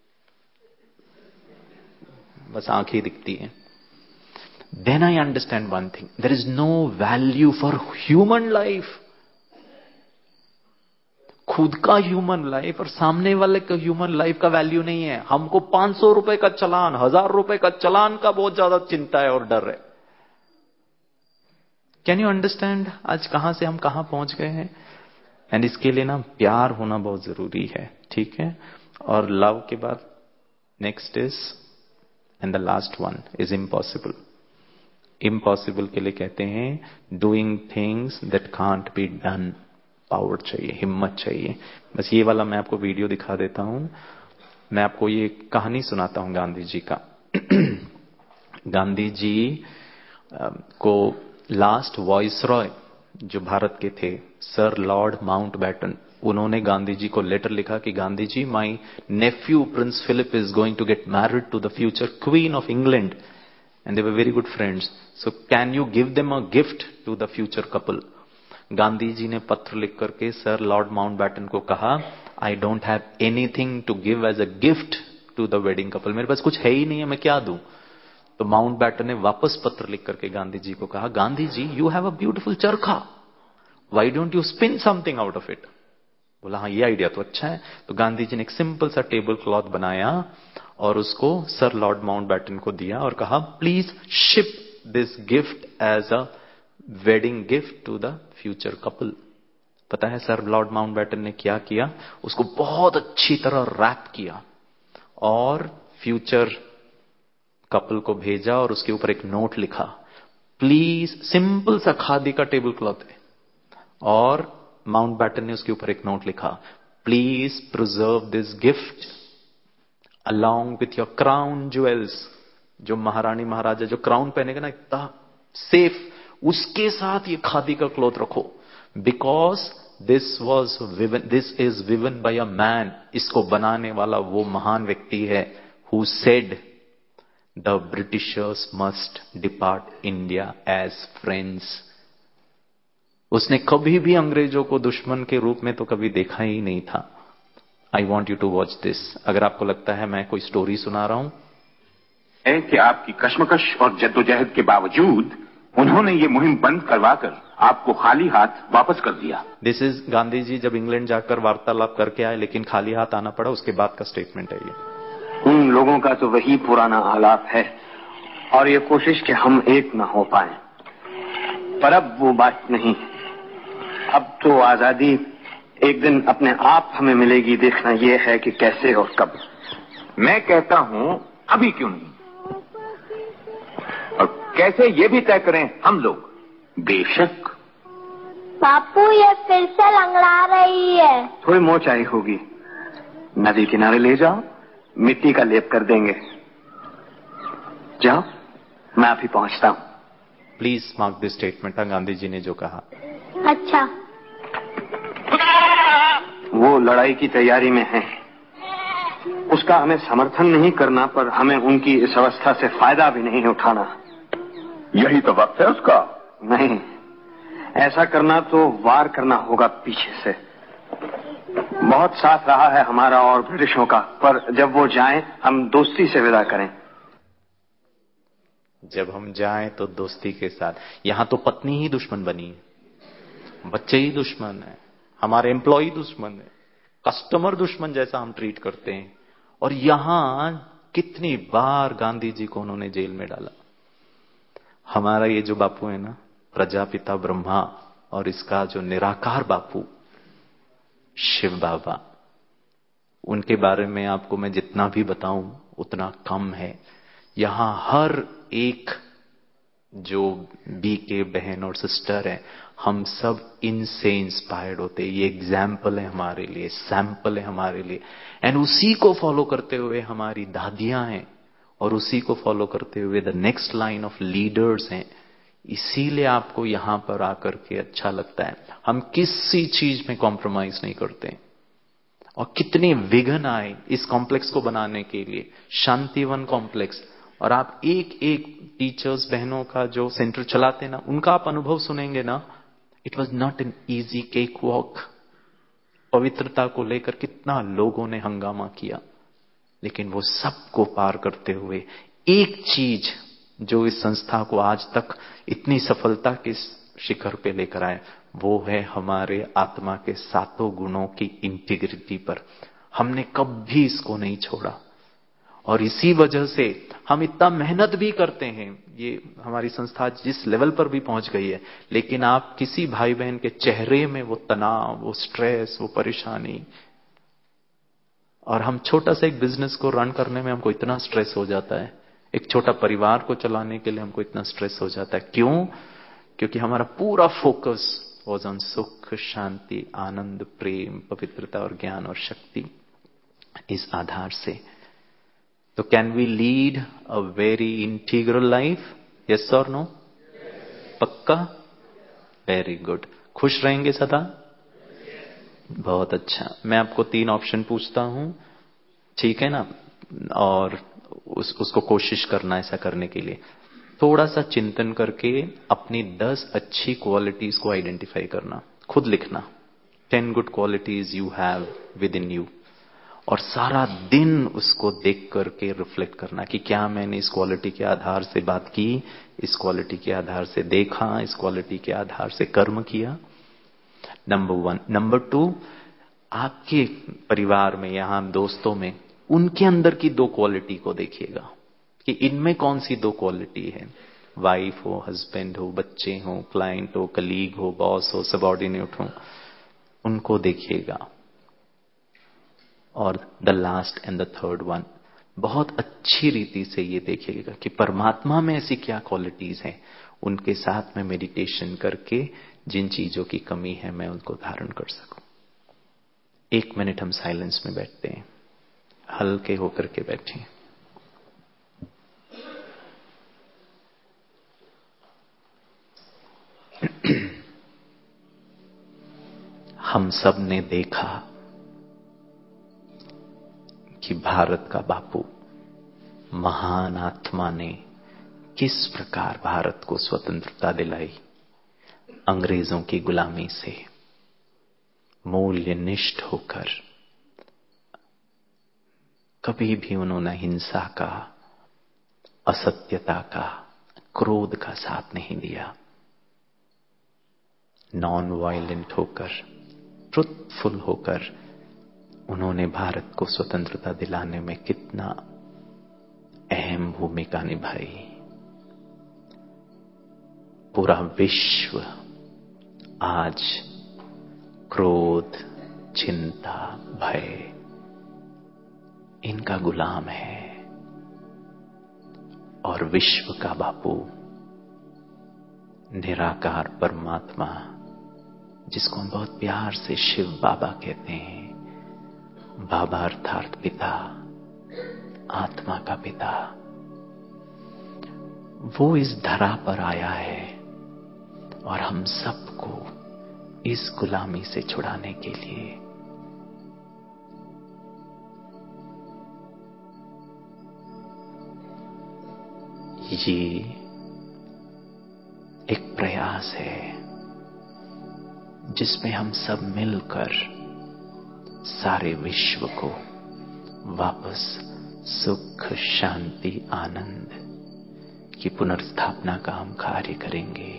बस आंखें दिखती हैं। Then I understand one thing, there is no value for human life. खुद का ह्यूमन लाइफ और सामने वाले का ह्यूमन लाइफ का वैल्यू नहीं है। हमको 500 रुपए का चालान, 1000 रुपए का चालान का बहुत ज्यादा चिंता है और डर है। कैन यू अंडरस्टैंड आज कहां से हम कहां पहुंच गए हैं? एंड इसके लिए ना प्यार होना बहुत जरूरी है, ठीक है। और लव के बाद next is and the last one is impossible. Impossible के लिए कहते हैं doing things that can't be done. Power चाहिए, हिम्मत चाहिए। बस ये वाला मैं आपको वीडियो दिखा देता हूं। मैं आपको ये कहानी सुनाता हूं गांधी जी का। गांधी जी को लास्ट वॉइसरॉय जो भारत के थे, सर लॉर्ड माउंटबैटन, उन्होंने गांधी जी को लेटर लिखा कि Gandhi ji, my nephew prince Philip is going to get married to the future queen of England and they were very good friends, so can you give them a gift to the future couple. Gandhi ji ने पत्र लिख करके sir lord Mountbatten को कहा, I don't have anything to give as a gift to the wedding couple. मेरे पास कुछ है ही नहीं है, मैं क्या दूं। तो माउंटबैटन ने वापस पत्र लिख करके गांधी जी को कहा, Gandhi ji, you have a beautiful charkha, why don't you spin something out of it. बोला, हाँ ये आइडिया तो अच्छा है। तो गांधी जी ने एक सिंपल सा टेबल क्लॉथ बनाया और उसको सर लॉर्ड माउंटबैटन को दिया और कहा, please ship this gift as a wedding gift to the future couple. पता है सर लॉर्ड माउंटबैटन ने क्या किया? उसको बहुत अच्छी तरह रैप किया और फ्यूचर कपल को भेजा और उसके ऊपर एक नोट लिखा, प्लीज, सिंपल सा खादी का टेबल क्लॉथ है, और माउंटबैटन ने उसके ऊपर एक नोट लिखा, please preserve this gift along with your crown jewels. जो महारानी महाराजा जो क्राउन पहनेगा ना इतना सेफ, उसके साथ ये खादी का क्लॉथ रखो, because this is woven by a man. इसको बनाने वाला वो महान व्यक्ति है who said the Britishers must depart India as friends. उसने कभी भी अंग्रेजों को दुश्मन के रूप में तो कभी देखा ही नहीं था। I want you to watch this. अगर आपको लगता है मैं कोई स्टोरी सुना रहा हूं, है कि आपकी कश्मकश और जद्दोजहद के बावजूद उन्होंने ये मुहिम बंद करवाकर आपको खाली हाथ वापस कर दिया। दिस इज गांधी जी जब इंग्लैंड जाकर वार्तालाप करके आए, लेकिन खाली हाथ आना पड़ा, उसके बाद का स्टेटमेंट है ये। उन लोगों का तो वही पुराना आलाप है और ये कोशिश कि हम एक न हो पाए, पर अब वो बात नहीं। अब तो आजादी एक दिन अपने आप हमें मिलेगी, देखना ये है कि कैसे और कब। मैं कहता हूं अभी क्यों नहीं, और कैसे ये भी तय करें हम लोग। बेशक। बापू, ये फिर से लंगड़ा रही है। थोड़ी मोचाई होगी, नदी किनारे ले जाओ, मिट्टी का लेप कर देंगे। जाओ, मैं अभी पहुंचता हूं। Please mark this statement, Gandhi ji ने जो कहा। अच्छा। वो लड़ाई की तैयारी में है, उसका हमें समर्थन नहीं करना, पर हमें उनकी इस अवस्था से फायदा भी नहीं उठाना। यही तो वक्त है उसका। नहीं, ऐसा करना तो वार करना होगा पीछे से। बहुत साथ रहा है हमारा और ब्रिटिशों का, पर जब वो जाएं हम दोस्ती से विदा करें। जब हम जाएं तो दोस्ती के साथ। यहां तो पत्नी ही दुश्मन बनी है, बच्चे ही दुश्मन है, हमारे एम्प्लॉय दुश्मन है, कस्टमर दुश्मन जैसा हम ट्रीट करते हैं। और यहां कितनी बार गांधी जी को उन्होंने जेल में डाला। हमारा ये जो बापू है ना, प्रजापिता ब्रह्मा, और इसका जो निराकार बापू शिव बाबा, उनके बारे में आपको मैं जितना भी बताऊं उतना कम है। यहां हर एक जो बीके बहन और सिस्टर है, हम सब इनसे इंस्पायर्ड होते हैं। ये एग्जाम्पल है हमारे लिए, सैंपल है हमारे लिए, एंड उसी को फॉलो करते हुए हमारी दादियां हैं, और उसी को फॉलो करते हुए the next line of leaders हैं। इसीलिए आपको यहां पर आकर के अच्छा लगता है। हम किसी चीज में कॉम्प्रोमाइज नहीं करते। और कितने विघ्न आए इस कॉम्प्लेक्स को बनाने के लिए, शांतिवन कॉम्प्लेक्स। और आप एक एक टीचर्स बहनों का जो सेंटर चलाते ना, उनका आप अनुभव सुनेंगे ना, it was not an easy cake walk. पवित्रता को लेकर कितना लोगों ने हंगामा किया, लेकिन वो सबको पार करते हुए एक चीज जो इस संस्था को आज तक इतनी सफलता के शिखर पे लेकर आए, वो है हमारे आत्मा के 7 गुणों की इंटीग्रिटी पर। हमने कभी इसको नहीं छोड़ा और इसी वजह से हम इतना मेहनत भी करते हैं। ये हमारी संस्था जिस लेवल पर भी पहुंच गई है, लेकिन आप किसी भाई बहन के चेहरे में वो तनाव, वो स्ट्रेस, वो परेशानी, और हम छोटा सा एक बिजनेस को रन करने में हमको इतना स्ट्रेस हो जाता है, एक छोटा परिवार को चलाने के लिए हमको इतना स्ट्रेस हो जाता है। क्यों? क्योंकि हमारा पूरा फोकस वॉज ऑन सुख, शांति, आनंद, प्रेम, पवित्रता और ज्ञान और शक्ति। इस आधार से तो can we lead a very integral life? Yes और नो? पक्का? Very good. खुश रहेंगे सदा? बहुत अच्छा। मैं आपको 3 ऑप्शन पूछता हूं, ठीक है ना? और उसको कोशिश करना ऐसा करने के लिए। थोड़ा सा चिंतन करके अपनी 10 अच्छी क्वालिटीज को आइडेंटिफाई करना, खुद लिखना। 10 good qualities you have within you, और सारा दिन उसको देख करके रिफ्लेक्ट करना कि क्या मैंने इस क्वालिटी के आधार से बात की, इस क्वालिटी के आधार से देखा, इस क्वालिटी के आधार से कर्म किया। नंबर 1। नंबर 2, आपके परिवार में, यहां दोस्तों में, उनके अंदर की 2 क्वालिटी को देखिएगा कि इनमें कौन सी 2 क्वालिटी है। वाइफ हो, हस्बैंड हो, बच्चे हो, क्लाइंट हो, कलीग हो, बॉस हो, सबऑर्डिनेट हो, उनको देखिएगा। और the last and the third one, बहुत अच्छी रीति से ये देखिएगा कि परमात्मा में ऐसी क्या क्वालिटीज हैं, उनके साथ में मेडिटेशन करके जिन चीजों की कमी है मैं उनको धारण कर सकूं। 1 मिनट हम साइलेंस में बैठते हैं, हल्के होकर के बैठें। हम सब ने देखा कि भारत का बापू, महान आत्मा ने किस प्रकार भारत को स्वतंत्रता दिलाई, अंग्रेजों की गुलामी से मूल्यनिष्ठ होकर। कभी भी उन्होंने हिंसा का, असत्यता का, क्रोध का साथ नहीं दिया। नॉन वायलेंट होकर, ट्रुथफुल होकर उन्होंने भारत को स्वतंत्रता दिलाने में कितना अहम भूमिका निभाई। पूरा विश्व आज क्रोध, चिंता, भय इनका गुलाम है, और विश्व का बापू, निराकार परमात्मा, जिसको हम बहुत प्यार से शिव बाबा कहते हैं, बाबा अर्थात पिता, आत्मा का पिता, वो इस धरा पर आया है और हम सबको इस गुलामी से छुड़ाने के लिए। ये एक प्रयास है जिसमें हम सब मिलकर सारे विश्व को वापस सुख, शांति, आनंद की पुनर्स्थापना का हम कार्य करेंगे।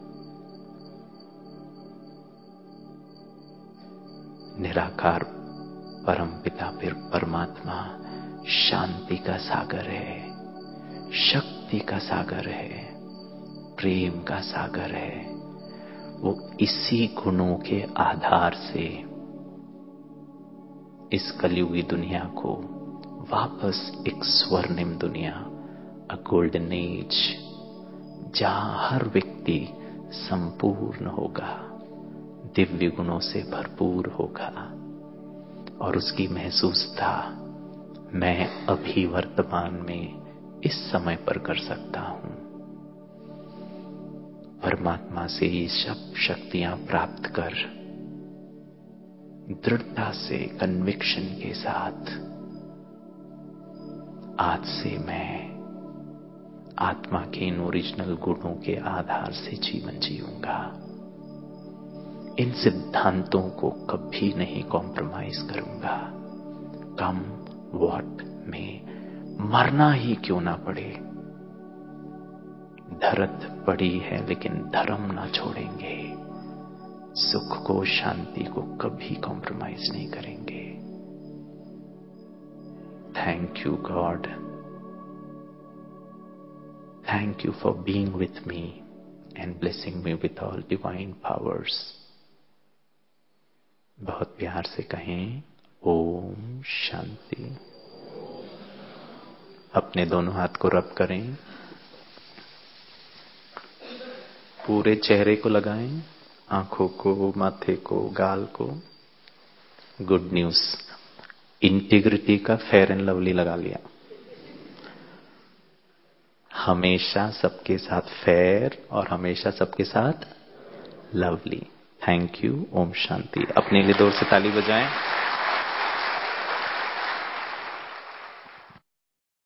निराकार परमपिता फिर परमात्मा शांति का सागर है, शक्ति का सागर है, प्रेम का सागर है। वो इसी गुणों के आधार से इस कलयुगी दुनिया को वापस एक स्वर्णिम दुनिया, अ गोल्डन एज, जहां हर व्यक्ति संपूर्ण होगा, दिव्य गुणों से भरपूर होगा, और उसकी महसूसता मैं अभी वर्तमान में इस समय पर कर सकता हूं। परमात्मा से ये सब शक्तियां प्राप्त कर दृढ़ता से, कन्विक्शन के साथ आज से मैं आत्मा के इन ओरिजिनल गुणों के आधार से जीवन जीऊंगा। इन सिद्धांतों को कभी नहीं कॉम्प्रोमाइज करूंगा। कम वॉट में मरना ही क्यों ना पड़े, धरत पड़ी है लेकिन धर्म ना छोड़ेंगे, सुख को, शांति को कभी कॉम्प्रोमाइज नहीं करेंगे। Thank you God, thank you for being with me and blessing me with all divine powers. बहुत प्यार से कहें ओम शांति। अपने दोनों हाथ को रब करें, पूरे चेहरे को लगाएं, आंखों को, माथे को, गाल को। गुड न्यूज, इंटीग्रिटी का फेयर एंड लवली लगा लिया। हमेशा सबके साथ फेयर और हमेशा सबके साथ लवली। Thank you. ओम शांति। अपने लिए जोर से ताली बजाएं।